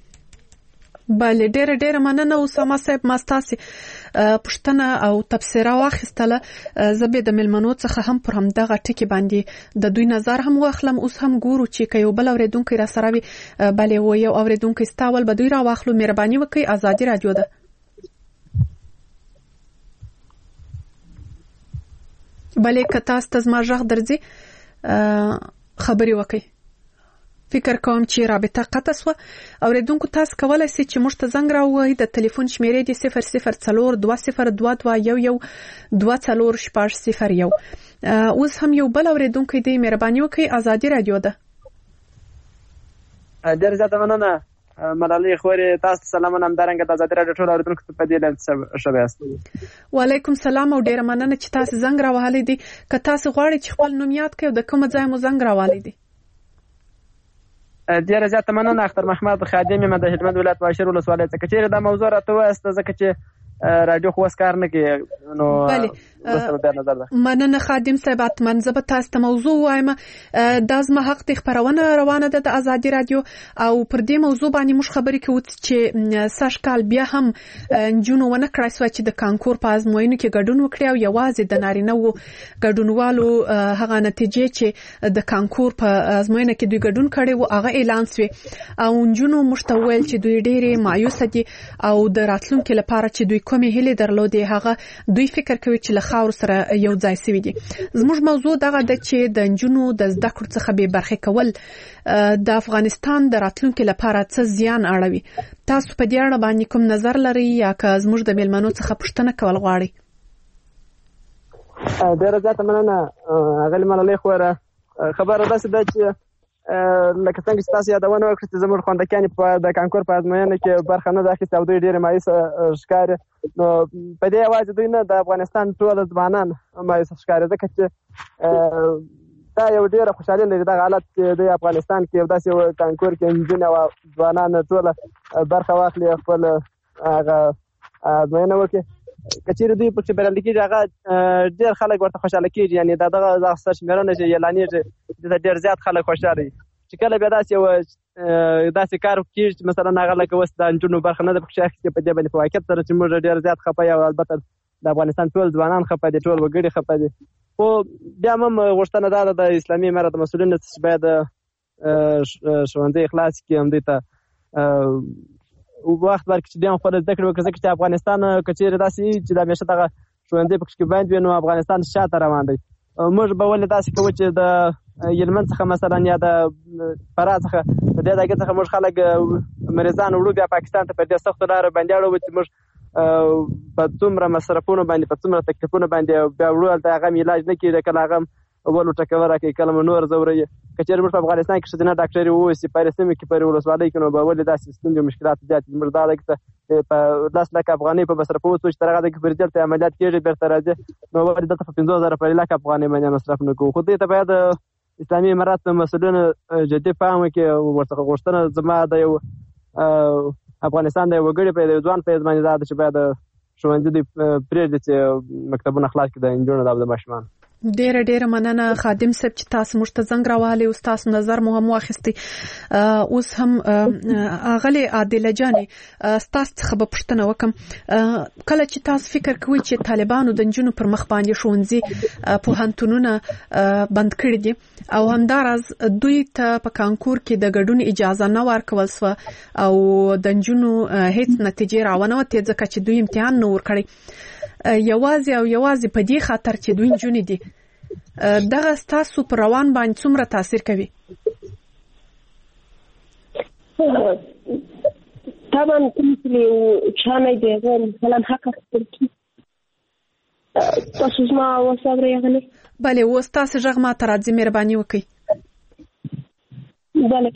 بله ډېر مننه اسامه صاحب. ما ستاسو پښتنه او تفسیر واخیستله. زه به د ملمنو څخه هم پر هم دغه ټکی باندې د دوی نظر هم واخلم. اوس هم ګورو چې یو بل اوریدونکو را سره وي. بله و یو اوریدونکو استاول به دوی را واخلو. مهرباني وکړئ. ازادي رادیو ده. بله که تاسو ته زما غږ درځي خبري وکړئ. فکر کوم چې رابطه قطع شوه. اوریدونکو تاسو کولای شئ چې موږ ته زنګ راووهئ. د ټلیفون شمیرې دی 0042022240. اوس هم یو بل اوریدونکو دی. مهرباني وکړئ. ازادي رادیو ده. ډېر زیات مننه ملالۍ خوري. تاسو سلامونه همدارنګه د ازادي رادیو ټول اوریدونکو ته په دې لند شوه یاست. وعلیکم سلام او ډېر مننه چې تاسو زنګ راوهلی دی. که تاسو غواړئ چې خپل نوم یاد کړئ او د کوم ځای مو زنګ راوهلی دی؟ ډیره زیاته مننه. اختر محمد خادم یم د هلمند ولایت واشر ولسوالۍ څخه. چیرې دا موضوع راته وایسته ځکه چې رادیو خو کار نه کوي نو مننه خادم صاحب اتمن زه به تاسو ته موضوع وایم د زما حق د خبرونه روانه ده د ازادي رادیو او پر دې موضوع باندې موږ خبرې کوو چې ساشکال بیا هم جنونو ونه کړای سو چې د کانکور په ازموینو کې ګډون وکړي او یوازې د نارینه وو ګډونوالو هغه نتیجې چې د کانکور په ازموینه کې دوی ګډون کړي وو هغه اعلان شوی او جنونو مشتول چې دوی ډېرې مایوس دي او د راتلونکو لپاره چې دوی کومې هیلې درلودې هغه دوی فکر کوي چې له خاور سره یو ځای سوي دي. زموږ موضوع دغه د چې د جنونو د زده کړو څخه به برخه کول د افغانستان د راتلونکو لپاره څه زیان اړوي. تاسو په دې اړه باندې کوم نظر لرئ یا که زموږ د میلمنو څخه پوښتنه کول غواړئ؟ ډېره زیاته مننه غلي ملالۍ خوره. خبره داسې ده چې لکه څنګه چې تاسو یادونه وکړه چې زموږ خوندکیانې په د کانکور په ازموینه کې برخه نه ده اخیستې او دوی ډېرې مایوسه ښکاري. نو په دې یوازې دوی نه د افغانستان ټول ځوانان مایوسه ښکاري ځکه چې دا یو ډېره خوشحالي لري دغه حالت چې د افغانستان کې یو داسې یو کانکور کې نجونې او ځوانان ټوله برخه واخلي خپل هغه ازموینه وکړي. که چیرې دوی پکې بریالي کېږي هغه ډېر خلک ورته خوشحاله کېږي یعنې دغه سرشمېرنه چې اعلانېږي دلته ډېر زیات خلک خوشحاله وي چې کله بیا داسې کار کېږي چې مثلا هغه لکه اوس د نجونو برخه نه ده پکې اخیستې په دې باندې په واقعیت سره چې موږ ډېر زیات خفه یو البته د افغانستان ټول ځوانان خفه دي ټول وګړي خفه دي. خو بیا هم غوښتنه دا ده د اسلامي امارت مسؤلینو چې باید ښوونځي خلاص کړي همدوی ته وخت ورکړي چې دوی هم خپله زده کړې وکړي ځکه چې افغانستان که چېرې داسې چې د همیشه دغه ښوونځي پکې بند وي نو افغانستان شاته روان دی. موږ به ولې داسې کوو چې د یلمن څخه مثلا یا د فراه څخه د دې ځای څخه موږ خلک مریضان وړو بیا پاکستان ته په دې سختو لارو باندې اړوو چې موږ په څومره مصرفونو باندې په څومره تکلیفونو باندې بیا وړو هلته هغه هم علاج نه کېږي کله هغه هم ولو ټکوه راکوي کله مو نور ځوروي. که چېرې موږ په افغانستان کې ښځینه ډاکټري ووسي په هرې سیمې کې په هرې ولسوالۍ کې نو به ولې داسې ستونزې او مشکلات زیات دي. موږ دا ده چې په 10 لک افغانۍ په مصرفو وڅو چې تر هغه کې پر ریزلټ عملیات کېږي بېرته راځي نو ولې دلته په 50,000 په لک افغانۍ باندې مصرف نه کوو. خو دې ته باید اسلامي امارات مسؤلینو جدي پام وکړي. ورڅخه غوښتنه زما د یو افغانستان د یو وګړي په یو ځوان په باندې دا ده چې باید ښوونځي دوی پرېږدي چې مکتبونه خلاص کړي د نجونو او د ماشومانو. ډېره مننه خادم صاحب چې تاسو موږ ته زنګ راوهلی او تاسو نظر مو هم واخیستی. اوس هم اغلی عادله جانې تاسو څخه به پوښتنه وکم کله چې تاسو فکر کوئ چې طالبانو د نجونو پر مخ باندې ښوونځي پوهنتونونه بند کړي دي او همداراز دوی ته په کانکور کې د ګډون اجازه نه ورکول سوه او د نجونو هیڅ نتیجې راونه وتې ځکه چې دوی امتحان نه ورکړی یوازې په دې خاطر چې دوی نجونې دي دغه ستاسو پر روان باندې څومره تاثیر کوي؟ طبعا مثل چانه دیگه مثلا حق اخترکی تاسو زما وصاب را یغلی؟ بله اوس تاسو غږ ما ته راځي مهرباني وکړئ. بله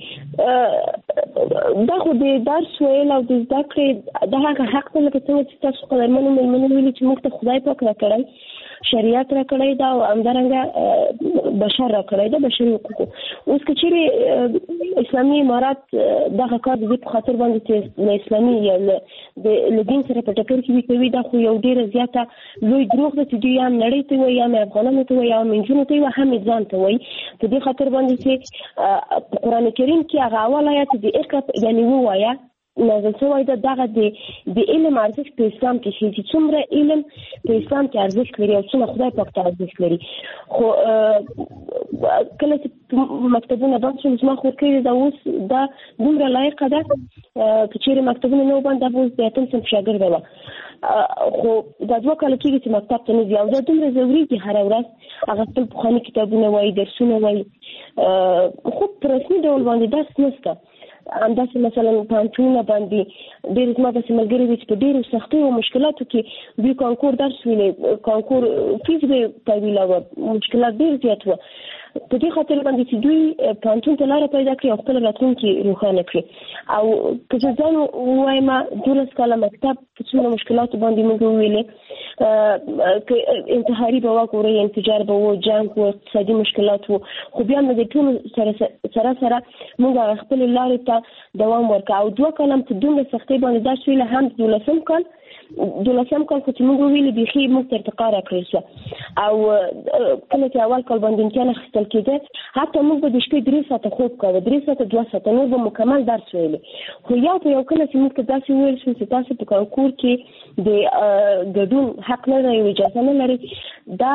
دا خو د درس ویل او د زده کړې د هغه حق ته لکه څنګه چې تاسو قدرمنو مېلمنو ویلي چې موږ ته خدای پاک راکړی شریعت راکړی دا او همدارنګه بشر راکړی دا بشري حقوقو. اوس که چیرې اسلامي امارات دغه کار د دې په خاطر باندې چې له اسلامي یا له دین سره په ټکر کې وي کوي دا خو یو ډېره زیاته لوی دروغ ده چې دوی یا نړۍ ته وایي یا افغانانو ته وایي یا نجونو ته وایي هم ځان ته وایي په دې خاطر باندې چې قرآن کریم کې هغه اول آیات د اقرا یعنی ووایه نازل شوی ده دغه د علم ارزښت په اسلام کې شي چې څومره علم په اسلام کې ارزښت لري او څومره خدای پاک ته ارزښت لري. خو کله چې مکتبونه بند شول زما خور کړي دا اوس دا دومره لایقه ده که چیرې مکتبونه نه وبند دا اوس د اتم صنف شاګرده وه خو دا 2 کاله کېږي چې مکتب ته نه ځي او دا دومره ضروري هره ورځ هغه خپل پخواني کتابونه وایي درسونه وایي خو په رسمي ډول باندې درس نشته. همداسې مثلا پوهنتونونه باندې ډېر زما داسې ملګري دي چې په ډېرو سختیو او مشکلاتو کې دوی کانکور درس ویلی کانکور فیس به یې طویله وه مشکلات ډېر زیات وه په دې خاطر باندې چې دوی پوهنتون ته لاره پیدا کړي او خپل راتلونکي روښانه کړي. او که زه ځان ووایم 12 کاله مکتب په څومره مشکلاتو باندې موږ وویلې که انتحاري به وګورئ انفجار به و جنګ و اقتصادي مشکلات و خو بیا هم د دې ټولو سره موږ خپلې لارې ته دوام ورکړو او 2 کاله هم په دومره سختۍ باندې درس ویلی هم 12 کال 12 کال چې موږ ویلي بيخي موږ ارتقا راکړل شو او کله چې اول کال باندې امتحان اخیستل کېده حتی موږ به د شپې 3 ساعته خوب کاوه 3 ساعته 2 ساعته نور به مکمل درس ویلي خو یو کله چې موږ ته داسې ویل شو چې تاسو په کانکور کې د ګډون حق نه لري اجازه نه لري دا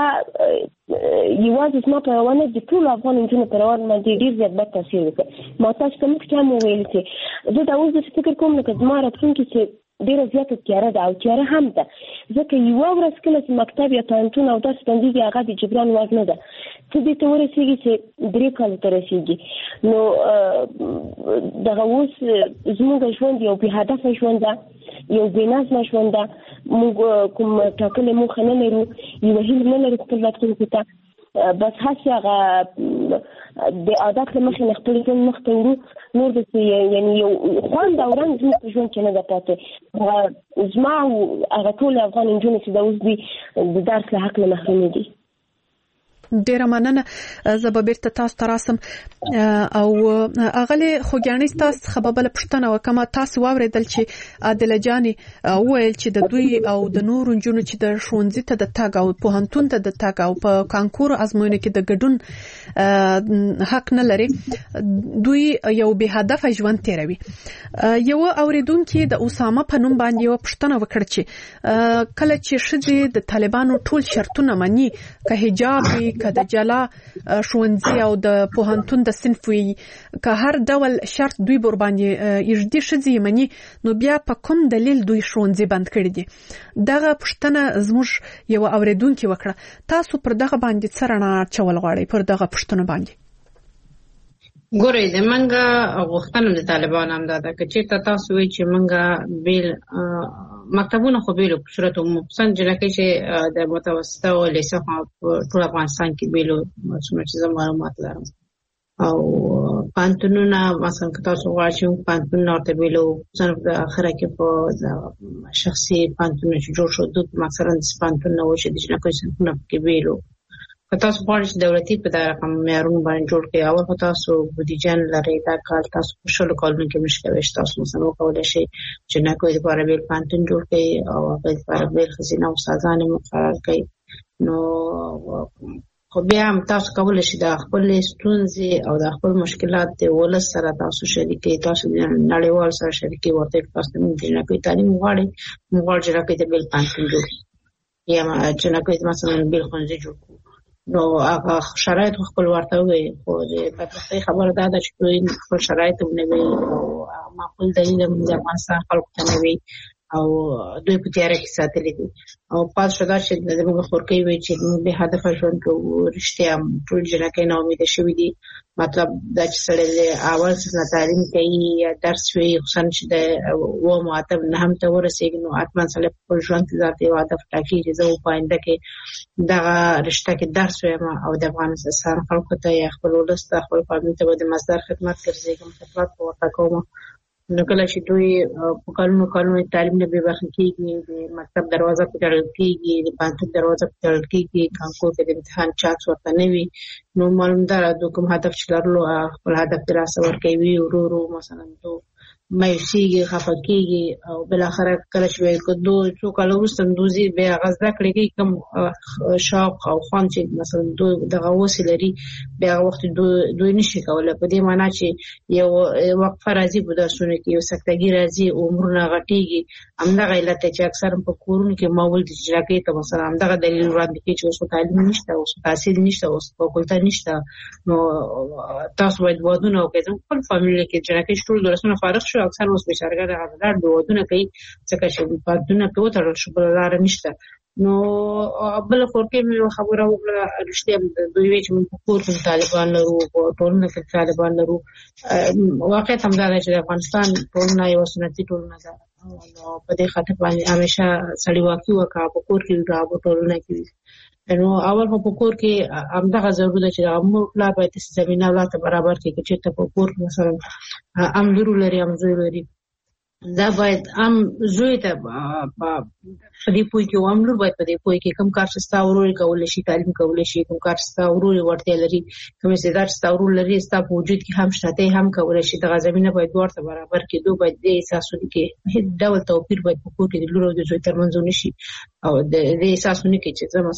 یوازې ما په ونه د ټول افغان انجونو پر ور باندې ډیر زیات بد تاثیر وکړ ما تاسو ته موږ هم ویل چې زه دا اوس فکر کوم لکه زما راتلونکي چې ډیره زیاته تیاره ده او تیاره هم ده ځکه یو ورځ کله چې مکتب یا پوهنتون او درس بندېږي هغه د جبران وړ نه ده څه دې ته ورسېږي چې 3 کاله ته رسېږي نو دغه اوس زموږ ژوند یو بې هدفه ژوند ده یو بې نظمه ژوند ده موږ کوم ټاکلې موخه نه لرو یوه هیله نه لرو خپل راتلونکي ته بس هسې هغه د عادت له مخې نه خپل ژوند مخته وړو نور داسې یعنې یو خوند او رنګ زموږ په ژوند کې نه ده پاتې زما او هغه ټول افغان نجونې چې دا اوس دي د درس له حق نه محرومې دي ډیره مننه زه به بیرته تاسو ته راسم او اغلی خوګیانې تاسو خبره پښتنه وکما تاسو واوریدل چې عادل جاني وویل چې د دوی او د نور نجونو چې د ښوونځي ته د تاګ او پوهنتون ته د تاګ او په کانکور ازموینه کې د ګډون حق نه لري دوی یو به هدف ژوند تیروي یو اوریدونکو د اسامه په نوم باندې یو پښتنه وکړ چې کله چې شذې د طالبانو ټول شرطونه مني که حجاب که د جلا ښوونځي او د پوهنتون د صنف وي که هر ډول شرط دوی بر باندې یږدي شذې مني نو بیا په کوم دلیل دوی ښوونځي بند کړی دي دغه پښتنه زموږ یو اوریدونکو وکړه تاسو پر دغه باندې څه رڼا اچول غواړئ پر دغه پښتنه باندې ګورئ د منګه غوښتنه د طالبان هم ده چې تاسو وایي چې منګه بیل مکتبونه خو بیلو په صورت مفصل جلکه چې د متوسطه او لیسه په ټول افغانستان کې بیلو چې معلومات لرم او پانتونونه مثلا که تاسو غواړئ پانتون ورته بیلو صرف د اخره کې په شخصي پانتون چې جوړ شو د مثلا د پانتون نو چې د جنکو صنفونه کې بیلو که تاسو غواړئ چې دولتي په دا رقم معیارونه باندې جوړ کړئ او که تاسو بودیجه لرئ دا کار تاسو په شلو کالونو کې مشکل تاسو مثلا وکولای شئ چې نه کوئی لپاره بیل پانتون جوړ کړئ او هغه لپاره بیل خزینه او سازان مقرر کړئ نو خو بیا هم تاسو کولی شئ د خپل ستونزې او د خپل مشکلات د ولس سره تاسو شریکي تاسو نړیوال سره شریکي ورته تاسو د نه کوئی تعلیم غواړئ موږ چې د بیل پانتون جوړ یا چې نه کوئی مثلا بیل خنځي جوړ نو هغه شرایط خپل ورته وي خو د بدبختۍ خبره ده چې دوی خپل شرایط ونوي او معقول دلیل د افغانستان خلکو ته نه وي او دوی په تیاره کې ساتلي دي او پات شو دا چې د موږ خورکې وي چې موږ به هدف ژوند کوو رښتیا ټول جنکې نه امید شوي دي مطلب دا چې سړی اول څه تعلیم کوي یا درس وي خصوصا چې د و معتب نه هم ته ورسېږي نو اتمن سره په ژوند کې ذاتي هدف ټاکي چې زه په آینده کې دا رشته کې درس وایم او د افغانستان خلکو ته یا خپل ولس ته خپل قوم ته د مصدر خدمت ګرځېږم خدمت ورته کوم نو کله چې دوی په کلونو تعلیم نه به برخه کېږي د مکتب دروازه په تړل کېږي د پانتون دروازه په تړل کېږي کانکور کې د امتحان چاکس ورته نه وي نو معلوم ده د کوم هدف چې لرلو خپل هدف ترلاسه ورکوي ورو مثلا تو مایوسیږي خفه کېږي او بالاخره کله چې دوی څو کاله وروسته دوی بیا غزه کړي کوم شوق او خوند چې مثلا دوی دغه وسیله لري بیا وخت دوی نشي کولای په دې معنی چې یو وقفه راځي په درسونه کې یو سکتګي راځي عمرونه غټيږي همدغه علت چې اکثر په کورونو کې ماحول د جلاکې ته مثلا همدغه دلیل وړاندې کوي چې اوس تعلیم نشته اوس تحصیل نشته اوس فاکولټه نشته نو تاسو باید ودونه وکړئ خپل فامیل کې جلاکې ټول درسونه فارغ اکثر اوس بشارګر غوډر دوودونه کوي ځکه چې پاتونه په وتر شو بل لار نشته نو بل خورکې مې خبره وکړه رښتیا دوی وی چې په کور کې طالبان لرو او ټولنه کې طالبان لرو واقعا هم دا چې افغانستان ټولنه یو سنتي ټولنه ده نو په دې خاطر باندې همیشه سړی واقعي وکړه په کور کې دا په ټولنه کې نو اول په کور کې همدغه ضرورت ده چې موږ لا باید زمينه لا ته برابر کړي چې ته په کور مثلا امرو لري امزوی لري دا باید زوی ته په دې پوي کې واملور باید په دې پوي کې کوم کار ستا ورور کول شي تعلیم کول شي کوم کار ستا ورور ورته لري کوم استعداد ستا ورور لري ستا په وجود کې هم شته هم کول شي د غزمینه باید ورته برابر کې دوه باید د احساسونه کې هیڅ ډول توپیر باید په کور کې د لور او د زوی ترمنځ نشي او د احساسونه کې چې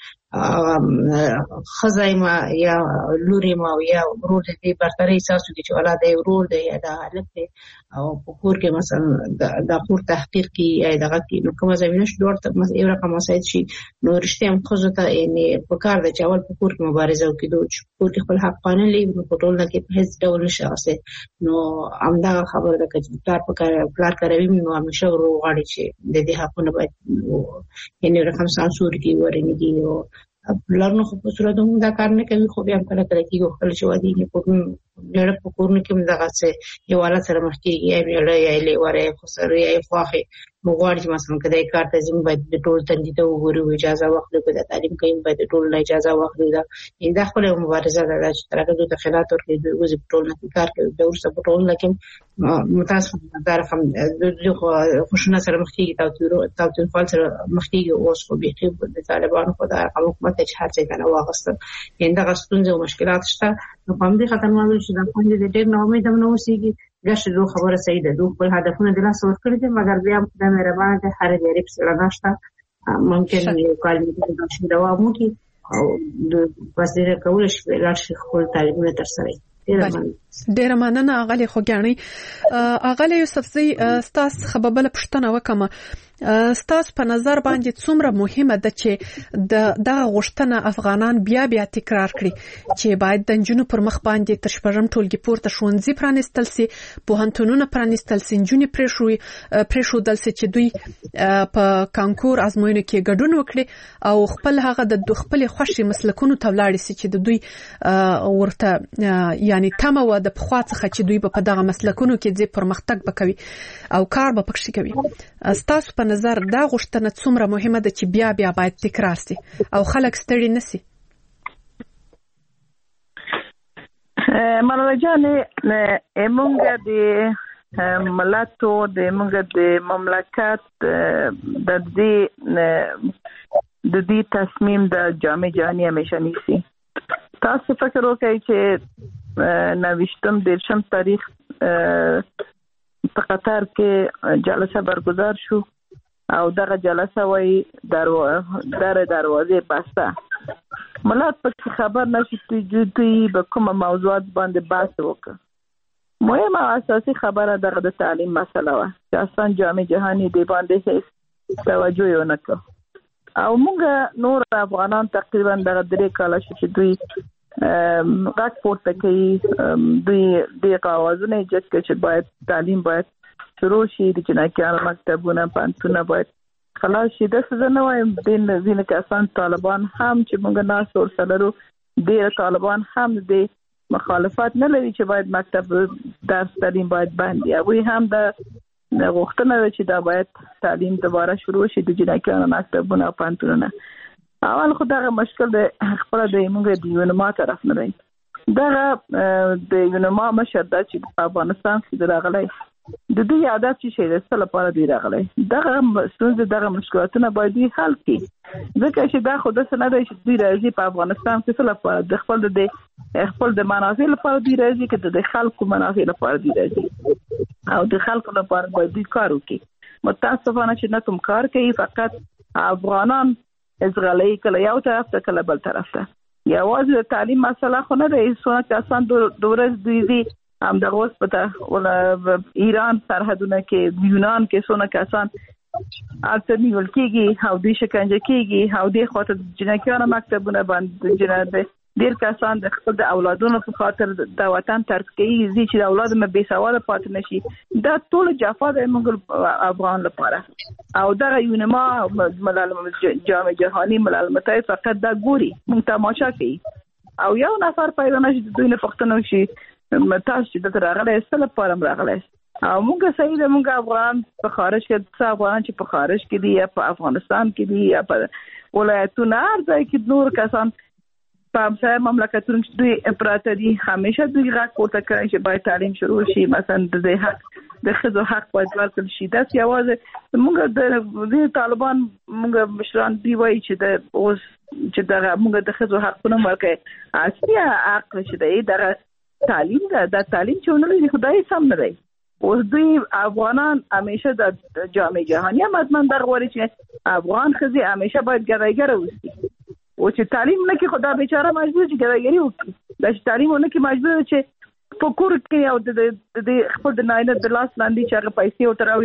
مثلا خزایما یا لوري ما یا ورور دې برتري احساسو کې چې ولا د ورور دی یا د حالت دی او په کور کې مثلا د کور تحقیق کې یا دغه کې نو کومه زمينه شو ورته یو رقم مساعد شي نو رښتیا هم خو ته یعنی په کار د چاول په کور کې مبارزه وکړو چې کور کې خپل حق قانون لري په ټول نه کې په هیڅ ډول نشي اوسه نو همدا خبره ده چې پلار په کار پلار کوي نو همیشه ورو غاړي چې د دې حقونه باید یعنی رقم سانسور کې ورنګي او پلار نو په صورت دا کار نه کوي خو بیا هم کله کله کې خپل شوادي نه کوم ډېر په کور کې هم دغه څه یو حالت سره مخ کېږي یا ډېر یا لوړې خو سره یې خواخه مغواړي چې مثلا کله کار ته ځم باید د ټول تندې ته وګورو اجازه واخلو په تعلیم کې باید ټول نه اجازه واخلو دا خپل مبارزه ده چې ترګه د خلات ورکړي د وزې ټول نه کار کوي د ورسره په ټول لکه متاسف در هم د خوشنه سره مخ کېږي تاسو فال سره مخ کېږي اوس خو به د طالبانو په دغه حکومت چې هر څه کنه واغسته دا غستون او مشکلات شته نو په دې خاطر ما ویل چې دا کوم دې ډېر نو امید هم نو سیږي ګټه دوه خبره صحیح ده دوه خپل هدفونه د لاس ورکړي دي مګر بیا د مهربانه د هر غریب سره ناشته ممکن یو کال د شي دوام وکړي او د وسیله کول شي لاشي خپل تعلیمونه تر سره ډیر مننه اغلی خوګانی اغلی یوسفزی ستاس خبربل پښتنه وکم ستاس په نظر باندې څومره مهمه ده چې د غوښتنه افغانان بیا تکرار کړي چې باید د جنونو پر مخ باندې تر شپږم ټولګي پورته ښوونځي پرانستل سي پوهنتونونه پرانستل سي جنونو پرېښودل سي چې دوی په کانکور ازموینو کې ګډون وکړي او خپل هغه د خپل خوشي مسلکونو ته ولاړ سي چې د دوی ورته یعنی تمه و د پخوا څخه چې دوی په دغه مسلکونو کې ځي پرمختګ وکوي او کار به پکې کوي ستاسو په نظر دا غوښتنه څومره مهمه ده چې بیا باید تکرار سي او خلک ستړي نشي منوره جان موږ د ملاتو د موږ د مملکت د دې تصمیم د جامع جهانی همیشه نیسي تاسو فکر وکړئ چې نوښتم د تاریخ په قطر کې جلسه برگزار شو او دغه جلسه وای دروازه بسته ملت په خبر نشي چې به کومه موضوعات باندې بحث وکړي مهمه اساسي خبره دغه د تعلیم مسله و چې اصلا جامع جهانی دی باندې هیڅ توجه نه کړ او موږ نور افغانان تقریبا دغه 3 کاله چې دوی غاټ پورته کوي دوی د قواعدونو چې باید تعلیم باید شروع شي د جنایکانو مکتبونه پانتونه باید خلاص شي د څه نه وایم دین زینه کې اسان طالبان هم چې موږ ناس ور سره ډیر طالبان هم د مخالفت نه لري چې باید مکتب درس تعلیم باید باندې او هم د غوښتنه چې دا باید تعلیم دوباره شروع شي د جنایکانو مکتبونه پانتونه اول خو دغه مشکل د خپل د موږ د یونما طرف نه دی دغه د یونما مشر د چې افغانستان کې راغلی د دوی عادت چې شي د سره لپاره دی راغلی دغه ستونزې دغه مشکلاتونه باید حل کړي ځکه چې دا خو د سره نه دی چې دوی راځي په افغانستان کې سره لپاره د خپل د منافع لپاره دی راځي کې د خلکو منافع لپاره دی راځي او د خلکو لپاره باید دوی کار وکړي متاسفانه چې نه کوم کار کوي فقط افغانان ازغلي کله یو طرف ته کله بل طرف ته یوازې د تعلیم مسله خو نه ده څونه کسان دورز دوی هم د اوس پته ول ایران سرحدونه کې یونان کې څونه کسان اته نیول کېږي او د شکنجه کېږي او د خاطر جنایکانو مکتبونه باندې جنایت ډیر کسان د خپل اولادونو په خاطر د وطن ترک کوي چې د اولاد مې بې سواده پاتې نشي دا ټول جفا د موږ افغان لپاره او دا یونما ملل جامع جهانی ملل متحد فقط دا ګوري موږ تماشا کوي او یو نفر پیدا نشي د دوی نه پښتنو شي متاش چې د راغله سره پرم راغله او موږ صحیح د موږ افغان په خارج کې څه افغان چې په خارج کې دي یا په افغانستان کې دي یا په ولایتونو ارزای کې نور کسان په همسایه مملکتونو کې دوی پراته دي همیشه دوی غږ پورته کوي چې باید تعلیم شروع شي مثلا د حق د ښځو حق باید ورکړل شي. دا یوازې موږ د طالبان موږ مشران دی وایي چې د اوس چې دا موږ د ښځو حقونه ورکړي اصلي حق چې دا تعلیم ده. دا تعلیم چې ونلري خدای سم نه دی. اوس دوی افغانان همیشه د جامعه جهانی مدمن در غواړي چې افغان ښځې همیشه باید ګدایګره اوسي. او چې تعلیم نه کې خدا بیچاره مجبور چې ګدایګری وکړي. دا چې تعلیم نه کې مجبور چې په کور کې او د خپل د ناینه د لاس لاندې چې هغه پیسې او تراوي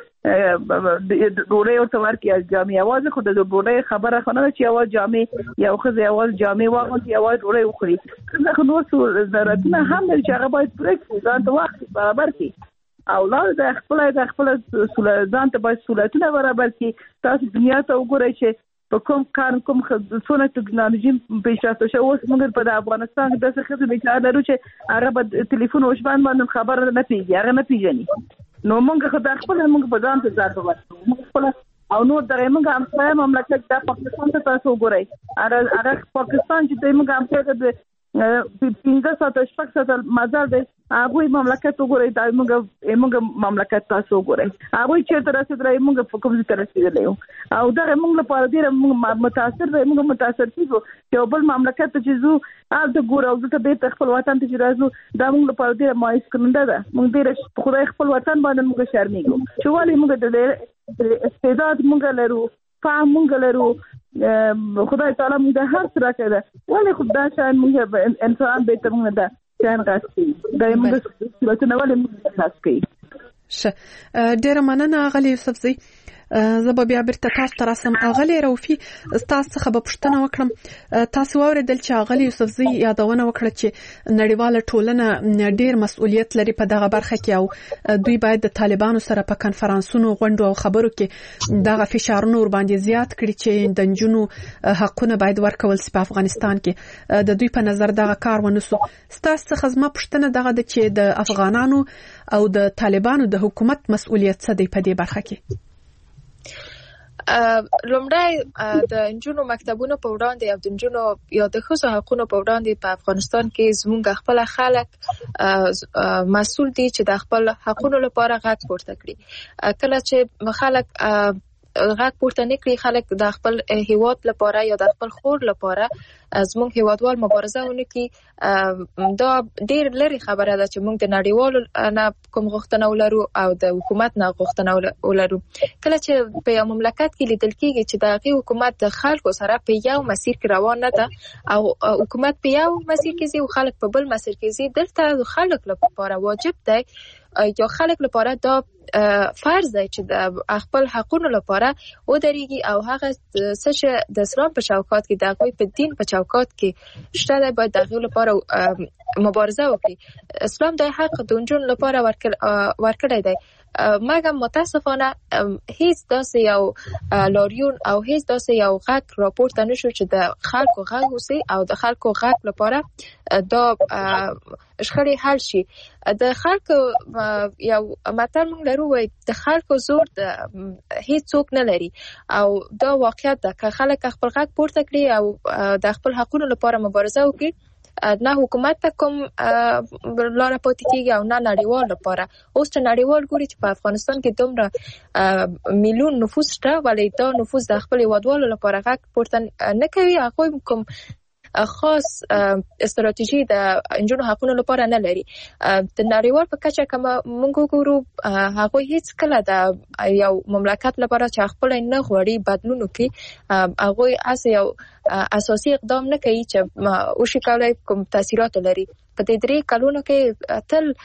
د ډوړې او تور کې جامع आवाज خو د ډوړې خبره خونه چې आवाज جامع یو خزه आवाज جامع واغون چې आवाज ډوړې وخوري. څنګه نو ضرورتونه هم چې هغه باید پرې ځان ته وخت برابر کړي. اولاد د خپل ځان ته باید سہولتونه برابر کړي. تاسو دنیا ته وګورئ چې په کوم څونه ټکنالوژي پیشرفته شوه. اوس موږ په افغانستان کې داسې ښځې بیچاره لرو چې هغه په ټلیفون وشبان باندې خبره نه پیږي، هغه نه پیژني. نو موږ خدای موږ په ځان ته ځار کوو خپل او نو درې موږ هم مملکت د پاکستان ته تاسو وګورئ. هغه پاکستان چې موږ هم ته 15 مزار دی هغه مملکت وګورئ. دا موږ مملکت تاسو وګورئ. هغه چې تر څه درې موږ په کوم ځای ته رسیدلی یو او دا موږ لپاره ډېر متاثر دی. موږ متاثر کیږو چې بل مملکت ته چې زو د ګور او د بیت خپل وطن ته چې راځو دا موږ لپاره ډېر مایوس کننده ده. موږ ډېر خدای خپل وطن باندې موږ شرمېږو چې ولې موږ د استعداد موږ لرو، فهم موږ لرو، خدای تعالی موږ د هر څه راکړه ولې خدای شان موږ انسان به ته موږ ده ځان غاسي دا موږ څه نه ولې موږ غاسي. ډېر مننه غلی یوسفزی. زه بیا بیرته تاسو ته راسم. غلی روفي تاسو څخه به پوښتنه وکړم. تاسو واوریدل چې غلی یوسفزی یادونه وکړه چې نړیواله ټولنه ډېر مسؤلیت لري په دغه برخه کې او دوی باید د طالبانو سره په کنفرانسونو غونډو او خبرو کې دغه فشارونه ور باندې زیات کړي چې د نجونو حقونه باید ورکول شي په افغانستان کې. د دوی په نظر دغه کار ونسو. تاسو څخه زما پوښتنه دغه ده چې د افغانانو او د طالبانو د حکومت مسؤلیت څه دی په دې برخه کې؟ لومړی د انجونو مکتبونو په وړاندې او د انجونو یا د ښځو حقونو په وړاندې په افغانستان کې زموږ خپل خلک مسؤل دي چې د خپل حقونو لپاره غږ پورته کړي. کله چې خلک غږ پورته نه کړي، خلک د خپل هیواد لپاره یا د خپل خور لپاره زموږ هیوادوال مبارزه ونه کړي، دا ډېر لري خبره ده چې موږ د نړیوالو نه کوم غوښتنه ولرو او د حکومت نه غوښتنه ولرو. کله چې په یو مملکت کې لیدل کېږي چې د حکومت د خلکو سره په یو مسیر کې روان نه ده او حکومت په یو مسیر کې ځي او خلک په بل مسیر کې ځي، دلته د خلک لپاره واجب دی یا خلک لپاره دا فرض دی چې د خپل حقونو لپاره ودرېږي او هغه څه چې د اسلام په چوکاټ کې د هغوی په دین په چوکاټ کې شته دی باید د هغوی لپاره مبارزه وکړي. اسلام د حق د نجونو لپاره ورکړی دی، مګر متاسفانه هیڅ داسې یو لاریون او هیڅ داسې یو غږ راپورته نشو چې د خلکو غږ اوسي او د خلکو غږ لپاره دا شخړې حل شي. د خلکو یو متل موږ لرو وایي د خلکو زور هیڅ څوک نه لري او دا واقعیت ده. که خلک خپل غږ پورته کړي او د خپل حقونو لپاره مبارزه وکړي، نه حکومت ته کوم لاره پاتې کېږي او نه نړیوال لپاره. اوس چې نړیوال ګوري چې په افغانستان کې دومره میلیون نفوس شته ولی دا نفوس د خپل هیوادوالو لپاره غږ پورته نه کوي، هغوی کوم خاص استراتیژي د انجونو حقونو لپاره نه لري. د نړیوال په کچه کوم موږ وګورو هغوی هیڅ کله د یو مملکت لپاره چې خپل نه غواړي بدلون وکړي، هغوی هڅه یو اساسي اقدام نه کوي چې وشي کولای کوم تاثیرات لري. په دې 3 کلونو کې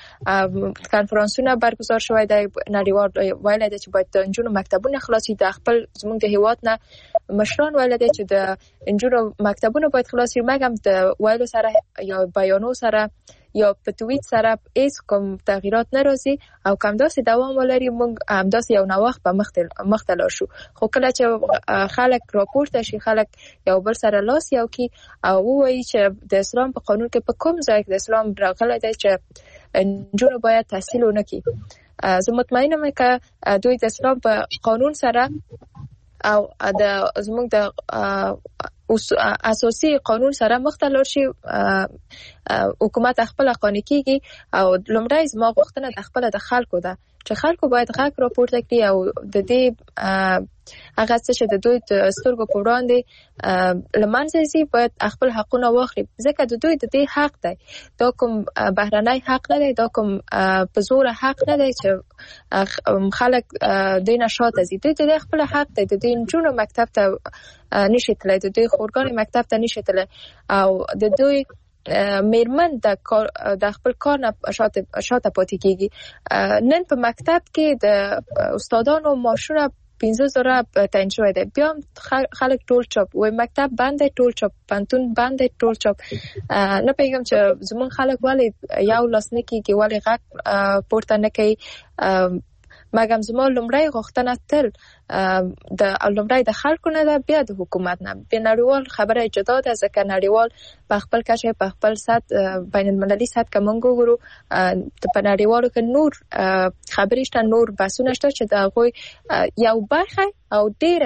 تل کنفرانسونه برگزار شوی دی. نړیوال ویل دی چې باید د انجونو مکتبونه خلاصي، د خپل زموږ د هیواد نه مشران ویل دی چې د انجونو مکتبونه باید خلاصي، مګر د ویلو سره یا بیانو سره یا په توییت سره هیڅ کوم تغییرات نه راځي او کوم داسې دوام ولري. موږ همداسې یو نوښت په مخته لاړ شو. خو کله چې خلک راپورته شي، خلک یو بل سره لاس یو کړي او ووایي چې د اسلام په قانون کې په کوم ځای کې د اسلام راغلی دی چې نجونو باید تحصیل ونه کړي، زه مطمئنه یم که دوی د اسلام په قانون سره او زموږ د اساسي قانون سره مخته لاړ شي، حکومت خپل قانوني کیږي او لومړی زما غوښتنه د خپل د خلکو ده چې خلکو باید غږ راپورته کړي او د دې هغه څه چې د دوی د سترګو په وړاندې لمنځه ځي باید خپل حقونه واخلي ځکه د دوی د دې حق دی دا کوم بهرنی حق نه دی دا کوم په زور حق نه دی چې خلک دینه شاته ځي دوی د خپل حق دی د دې نجونو مکتب ته نشي تللی د دوی خورګانې مکتب ته نشي تللی او د دوی میرمن د خپل کار نه شاته پاتې کیږي نن په مکتب کې د استادانو معاشونه 15,000 تعیین شوی دی بیا خلک ټول چاپ وای مکتب بند ټول چاپ پانتون بند ټول چاپ نه پیغام چې زمون خلک ولی یو لاس نه کیږي ولی غږ پورته نه کوي مګم زما لومړی غوښتنه تل د لومړی د خلکو نه ده بیا د حکومت نه بیا نړیوال خبره جدا ده ځکه نړیوال په خپل کچه په خپل سطح بین المللي سطح کې مونږ وګورو په نړیوالو کې نور خبرې شته نور بحثونه شته چې د هغوی یو برخه او ډیره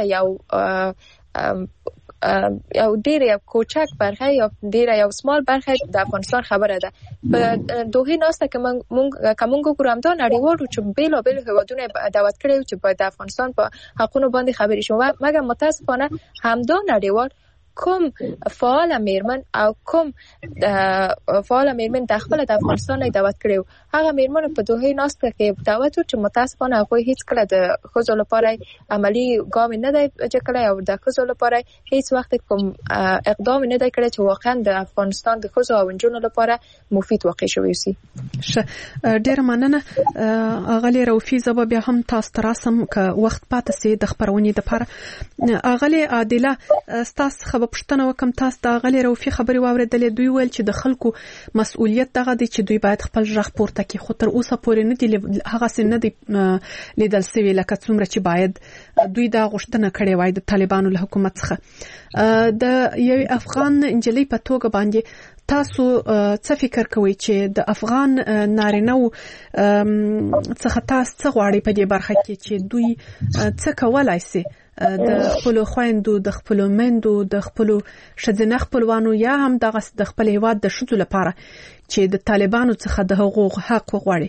یو کوچک برخه یا ډیره یو سمال برخه د افغانستان خبره ده په دوه ناسته کې مونږ ګورم دا نړیوالو چې بیل هیوادونه دعوت کړي چې باید د افغانستان په حقونو باندې خبرې شي مګر متاسفانه همدا نړیوال کوم فعال میرمن او کوم فعال میرمن د خپل د افغانستان نه دعوت کړي هغه میرمن په دوه ناسته کې دعوت چې متاسفانه هغه هیڅ کله د خزو لپاره عملی ګام نه دی چې کله او د خزو لپاره هیڅ وخت کوم اقدام نه دی کړی چې واقعا د افغانستان د خزو او نجونو لپاره مفید واقع شوی وي ډیر مننه اغلی روفي زبا بیا هم تاسو تراسم ک وخت پاتې سي د خبرونې د لپاره اغلی عادله تاسو خبر پښتنه وکم تاسو د غلي روفي خبري واوریدلې دوی ویل چې د خلکو مسؤلیت دغه دی چې دوی باید خپل ژغ پورته کړي خو تر اوسه پورې نه دی هغه څه نه دی لیدل سوي لکه څومره چې باید دوی دا غوښتنه کړې وای د طالبانو له حکومت څخه د یو افغان انجلۍ په توګه باندې تاسو څه فکر کوئ چې د افغان نارینه څخه تاسو څه غواړئ په دې برخه کې چې دوی څه کولای شي د خپل خويندو د خپل مندو د خپل شذنه خپلوانو یا هم د خپل هیواد د شذو لپاره چې د طالبانو څخه د حقوق حق وغواړي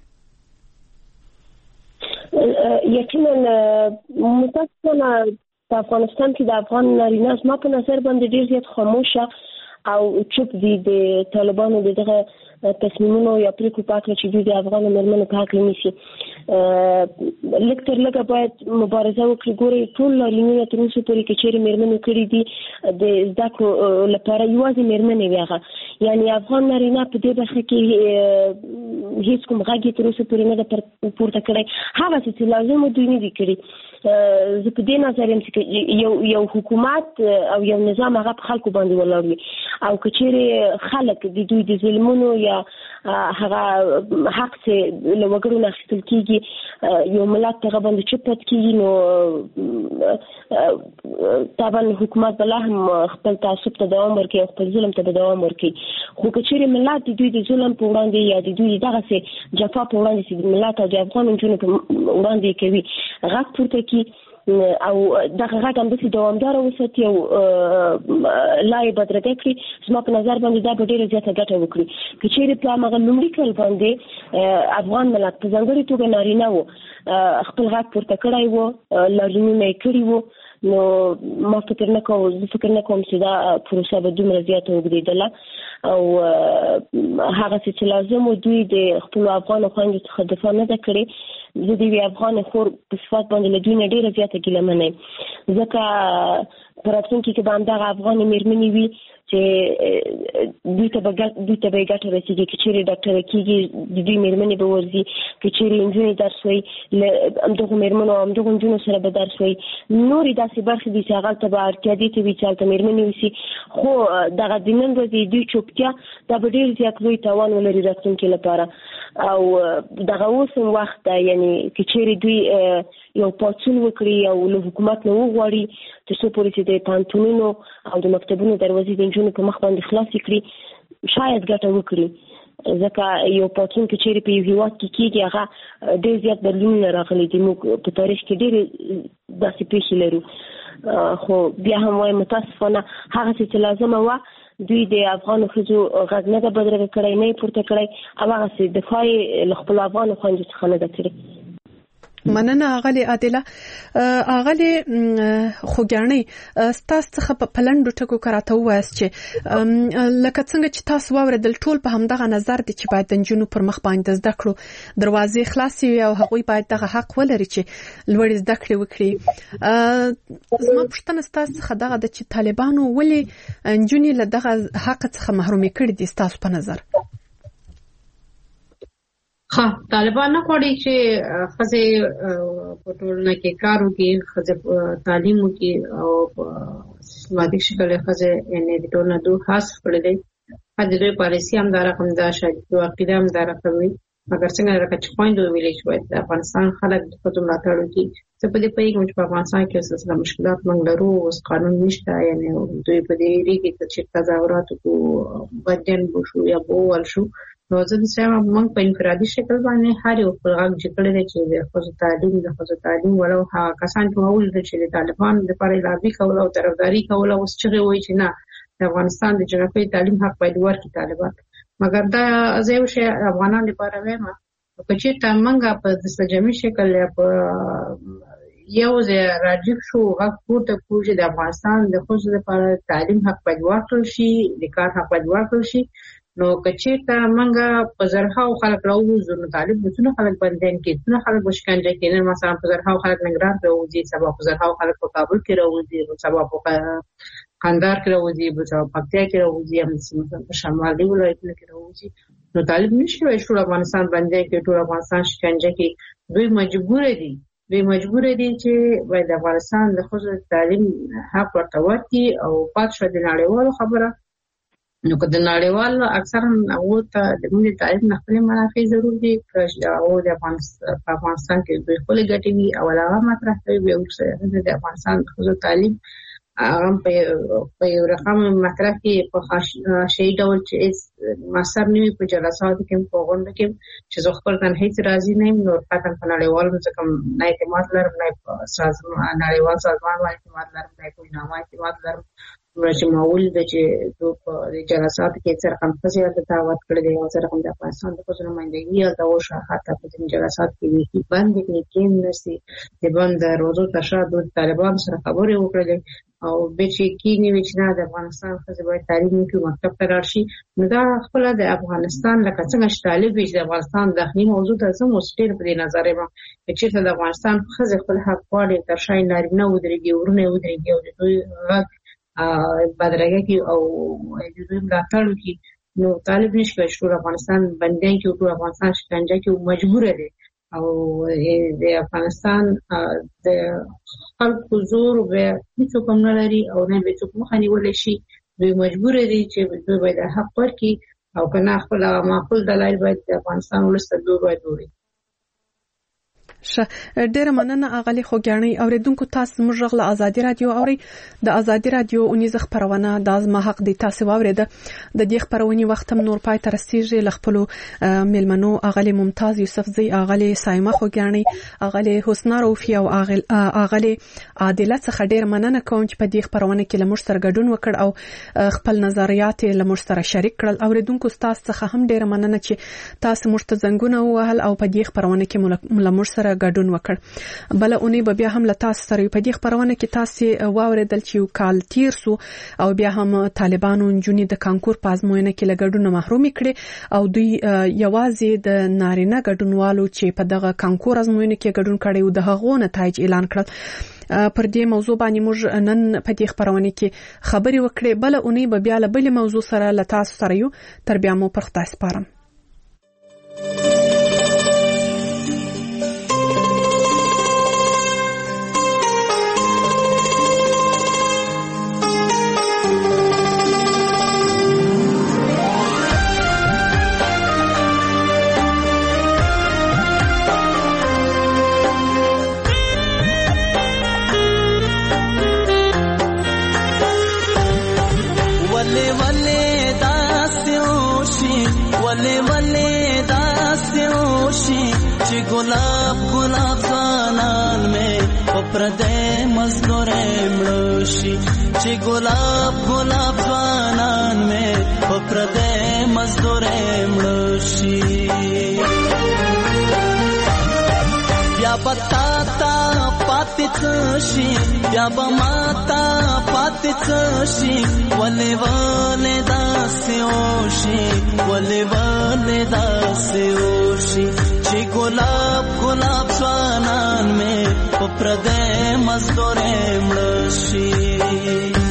یقینا متاسفانه په افغانستان کې د افغان نارینه ما په نظر باندې ډیر زیات خاموشه او چوپ دي د طالبانو دغه تصمیمونو یا پریکړو په اړه چې دوی د افغان مېرمنو په حق نیسي لکتر لکه باید مبارزه وکړي ګوري ټول لارینونه تر اوسه پورې کې چیرې مېرمنو کړي دي د زده کړو لپاره یوازې مېرمنې وي هغه یعنی افغان نارینه په دې برخه کې هیڅ کوم غږ تر اوسه پورې نه ده پورته کړی هغه چې لازم دوی نه دي کړی زه په دې نظر یم چې یو حکومت او یو نظام هغه په خلکو باندې ولاړ وي او که چیرې خلک د دوی د ظلمونو یا هغه حق چې له وګړو نه اخیستل کېږي یو ملت هغه باندې چوپ پاتې کېږي نو طبعا حکومت بله هم خپل تعصب ته دوام ورکوي او خپل ظلم ته دوام ورکوي خو که چیرې ملت د دوی د ظلم په وړاندې یا د دوی دغسې جفا په وړاندې چې د ملت او د افغان نجونو په وړاندې کوي غږ پورته کړي او دغه غږ همداسې دوامداره وساتي او لارې بدرګه کړي زما په نظر باندې دا به ډېره زیاته ګټه وکړي که چیرې په هماغه لومړي کال باندې افغان ملت په ځانګړې توګه نارینه و خپل غږ پورته کړی و لارینونه یې کړي وو نو ما فکر نه کوم چې دا پروسه به دومره زیاته اوږدېدله او هغه چې لازم و دوی د خپلو افغانو خویندو څخه دفاع نه ده کړې زه د یوې افغان خور په صفت باندې له دوی نه ډېره زیاته ګیلمنه یم ځکه په راتلونکي کې به همدغه افغانې مېرمنې وي چې دوی ته به یې ګټه رسېږي که چیرې ډاکټره کېږي د دوی مېرمنې به ورځي که چیرې نجونې درس وایي له همدغو مېرمنو او همدغو نجونو سره به درس وایي نورې داسې برخې دي چې هغلته به اړتیا دې ته وي چې هلته مېرمنې اوسي خو دغه د نن ورځې دوی چوپتیا دا به ډېر زیات لوی تاوان ولري راتلونکي لپاره او دغه اوس هم وخت ده یعنې که چیرې دوی یو پاڅون وکړي او له حکومت نه وغواړي تر څو پورې چې د پوهنتونونو او د مکتبونو دروازې د نجونو په مخ باندې خلاصې کړي شاید ګټه وکړي ځکه یو پاڅون که چیرې په یو هېواد کې کېږي هغه ډېر زیات بدلونونه راغلي دي موږ په تاریخ کې ډېرې داسې پېښې لرو خو بیا هم وایم متاسفانه هغه څه چې لازمه وه دوی د افغان ښځو غږ نه بدرګه کړی نه پورته کړی او هغه سي دفاع خپل افغان خوندې څخه نه کړی. مننه اغلی عادله. اغلی خوګانی ستاسو څخه په پلندو ټکو کراته وایس چې لکه څنګه چې تاسو واوریدل ټول په همدغه نظر دي چې باید د جنونو پر مخ باندې زده کړو دروازې خلاصې وي او هغوی باید دغه حق ولري چې لوړ زده کړې وکړي. زما پوښتنه ستاسو څخه دغه د چې طالبانو ولې جنونې له دغه حق څخه محروم کړي دي ستاسو په نظر؟ طالبان نه غواړي چې ښځې په ټولنه کې کار وکړي، ښځې تعلیم وکړي او په سیستماتیک شکل ښځې یعنې د ټولنه دوی خاص کړی دی. د دوی پالیسي هم دا رقم ده، شاید دوی عقیده هم دا رقم وي، مګر څنګه لکه چې خویندو ویلي چې باید د افغانستان خلک د ښځو ملاتړ وکړي. زه په دې پوهېږم چې په افغانستان کې سلسله مشکلات موږ لرو، اوس قانون نشته، یعنې دوی په دې ریږي چې تظاهرات وکړو، بدجن وشو یا بوول شو. نو زه د سیمه موږ په انفرادي شکل باندې هر یو خپل غږ چې کړی دی چې د ښځو تعلیم ولو هغه کسان چې ما ولیدل چې د طالبانو لپاره لابي کوله او طرفداري کوله اوس چغې وایي چې نه د افغانستان د جنکیو تعلیم حق باید ورکړي طالبان. مګر دا زه یو شی افغانانو لپاره وایم که چېرته موږ په دستجمعي شکل په یو ځای راجګ شو غږ پورته کړو چې د افغانستان د ښځو لپاره تعلیم حق باید ورکړل شي، د کار حق باید ورکړل شي، نو که چېرته موږ په زرهاو خلک راووځو نو طالب به څونه خلک بندیان کړي، څونه خلک به شکنجه کړي. نن مثلا په زرهاو خلک ننګرهار کې راوځي، سبا په زرهاو خلک په کابل کې راوځي، سبا په قندهار کې راوځي، سبا په پکتیا کې راوځي، هم په شمالي ولایتونو کې راوځي. نو طالب نشي وایي ټول افغانستان بندیان کړي، ټول افغانستان شکنجه کړي. دوی مجبور دي چې باید د افغانستان د ښځو تعلیم حق ورته ورکړي او پاتې شوه د نړیوالو خبره. نو که د نړیوالو اکثرا هغو ته د موږ د تعلیم نه خپلې منافع ضرور دي، هغو د افغانستان کې دوی خپلې ګټې وي او هغه مطرح کوي، بیا وروسته د افغانستان د ښځو تعلیم هغه په یو رقم مطرح کې په شهي ډول چې مؤثر نه وي په جلساتو کې په غونډو کې چې زه خپل تن هیڅ راضي نه یم. نو قطعا په نړیوالو ځکه نه اعتماد لرم، نه په نړیوال سازمان باندې اعتماد لرم، نه په ویناما اعتماد لرم. چې ما ولیده چې دوی په جلساتو کې څه رقم ښځې ورته دعوت کړی دی او څه رقم د افغانستان د ښځو نمایندګي هلته وشوه، حتی په ځینې جلساتو کې بیخي بندې کړي، کېناستې، د بند دروازو تر شا دوی د طالبانو سره خبرې وکړلې او بیا چې کېنې وي چې نه د افغانستان ښځې باید تعلیم وکړي، مکتب ته لاړ شي. نو دا خپله د افغانستان لکه څنګه چې طالب وي چې د افغانستان داخلي موضوع ته زه اوس ډېر په دې نظر یم چې چېرته د افغانستان ښځې خپل حق غواړي تر شا یې نارینه ودرېږي، ورونه یې ودرېږي او د دوی غږ بدرګه کې او د دوی ملاتړ وکړي. نو طالب نشي کولی چې ټول افغانستان بندیان کړي او ټول افغانستان شکنجه کړي، مجبوره دی او د افغانستان د خلکو زور به هېڅوک هم نه لري او نه به څوک مخه نیولی شي. دوی مجبوره دي چې دوی باید حق ورکړي او که نه خپل معقول دلایل باید د افغانستان ولس ته دوی باید ووایي. ډیره مننه اغلی خوګانی. اوریدونکو تاسو موږ غل ازادي رادیو اوري د ازادي رادیو اونیزه خبرونه د ازما حق دی تاسو واوریده. د دې خبرونې وخت هم نور پای تر رسیږي. لخپلو ملمنو اغلی ممتاز یوسفزی، اغلی سایمه خوګانی، اغلی حسنا روفی او اغلی عادله څخه ډیره مننه کوم چې په دې خبرونه کې لمر سره ګډون وکړ او خپل نظریات لمر سره شریک کړل. اوریدونکو تاسو څخه هم ډیره مننه چې تاسو موږ ته زنګونه وهل او په دې خبرونه کې لمر سره ګډون وکړ. بل اونې به بیا هم له تاسو سره په دې خبرونه کې تاسو واوریدل چې یو کال تیر سو او بیا هم طالبانو جونې د کانکور په ازموینه کې له ګډون محروم کړي او دوی یوازې د نارینه ګډونوالو چې په دغه کانکور ازموینه کې ګډون کړي او د هغو نتایج اعلان کړل. پر دې موضوع باندې موږ نن په دې خبرونه کې خبرې وکړې. بل اونې به بیا له بل موضوع سره له تاسو سره یو تر بیا مو پر خدای سپارم. गुलाब ज़ानान में पप्रदे मज़दूरे मृषि चे गुलाब ज़ानान مې په پردې مزدورې مړه شي بیا پتا تا پاتې څه شي بیا به ماتا پاتې څه شي ولې ولې داسې وشي ولې ولې داسې وشي چې ګلاب ګلاب ځوانان مې په پردې مزدورې مړه شي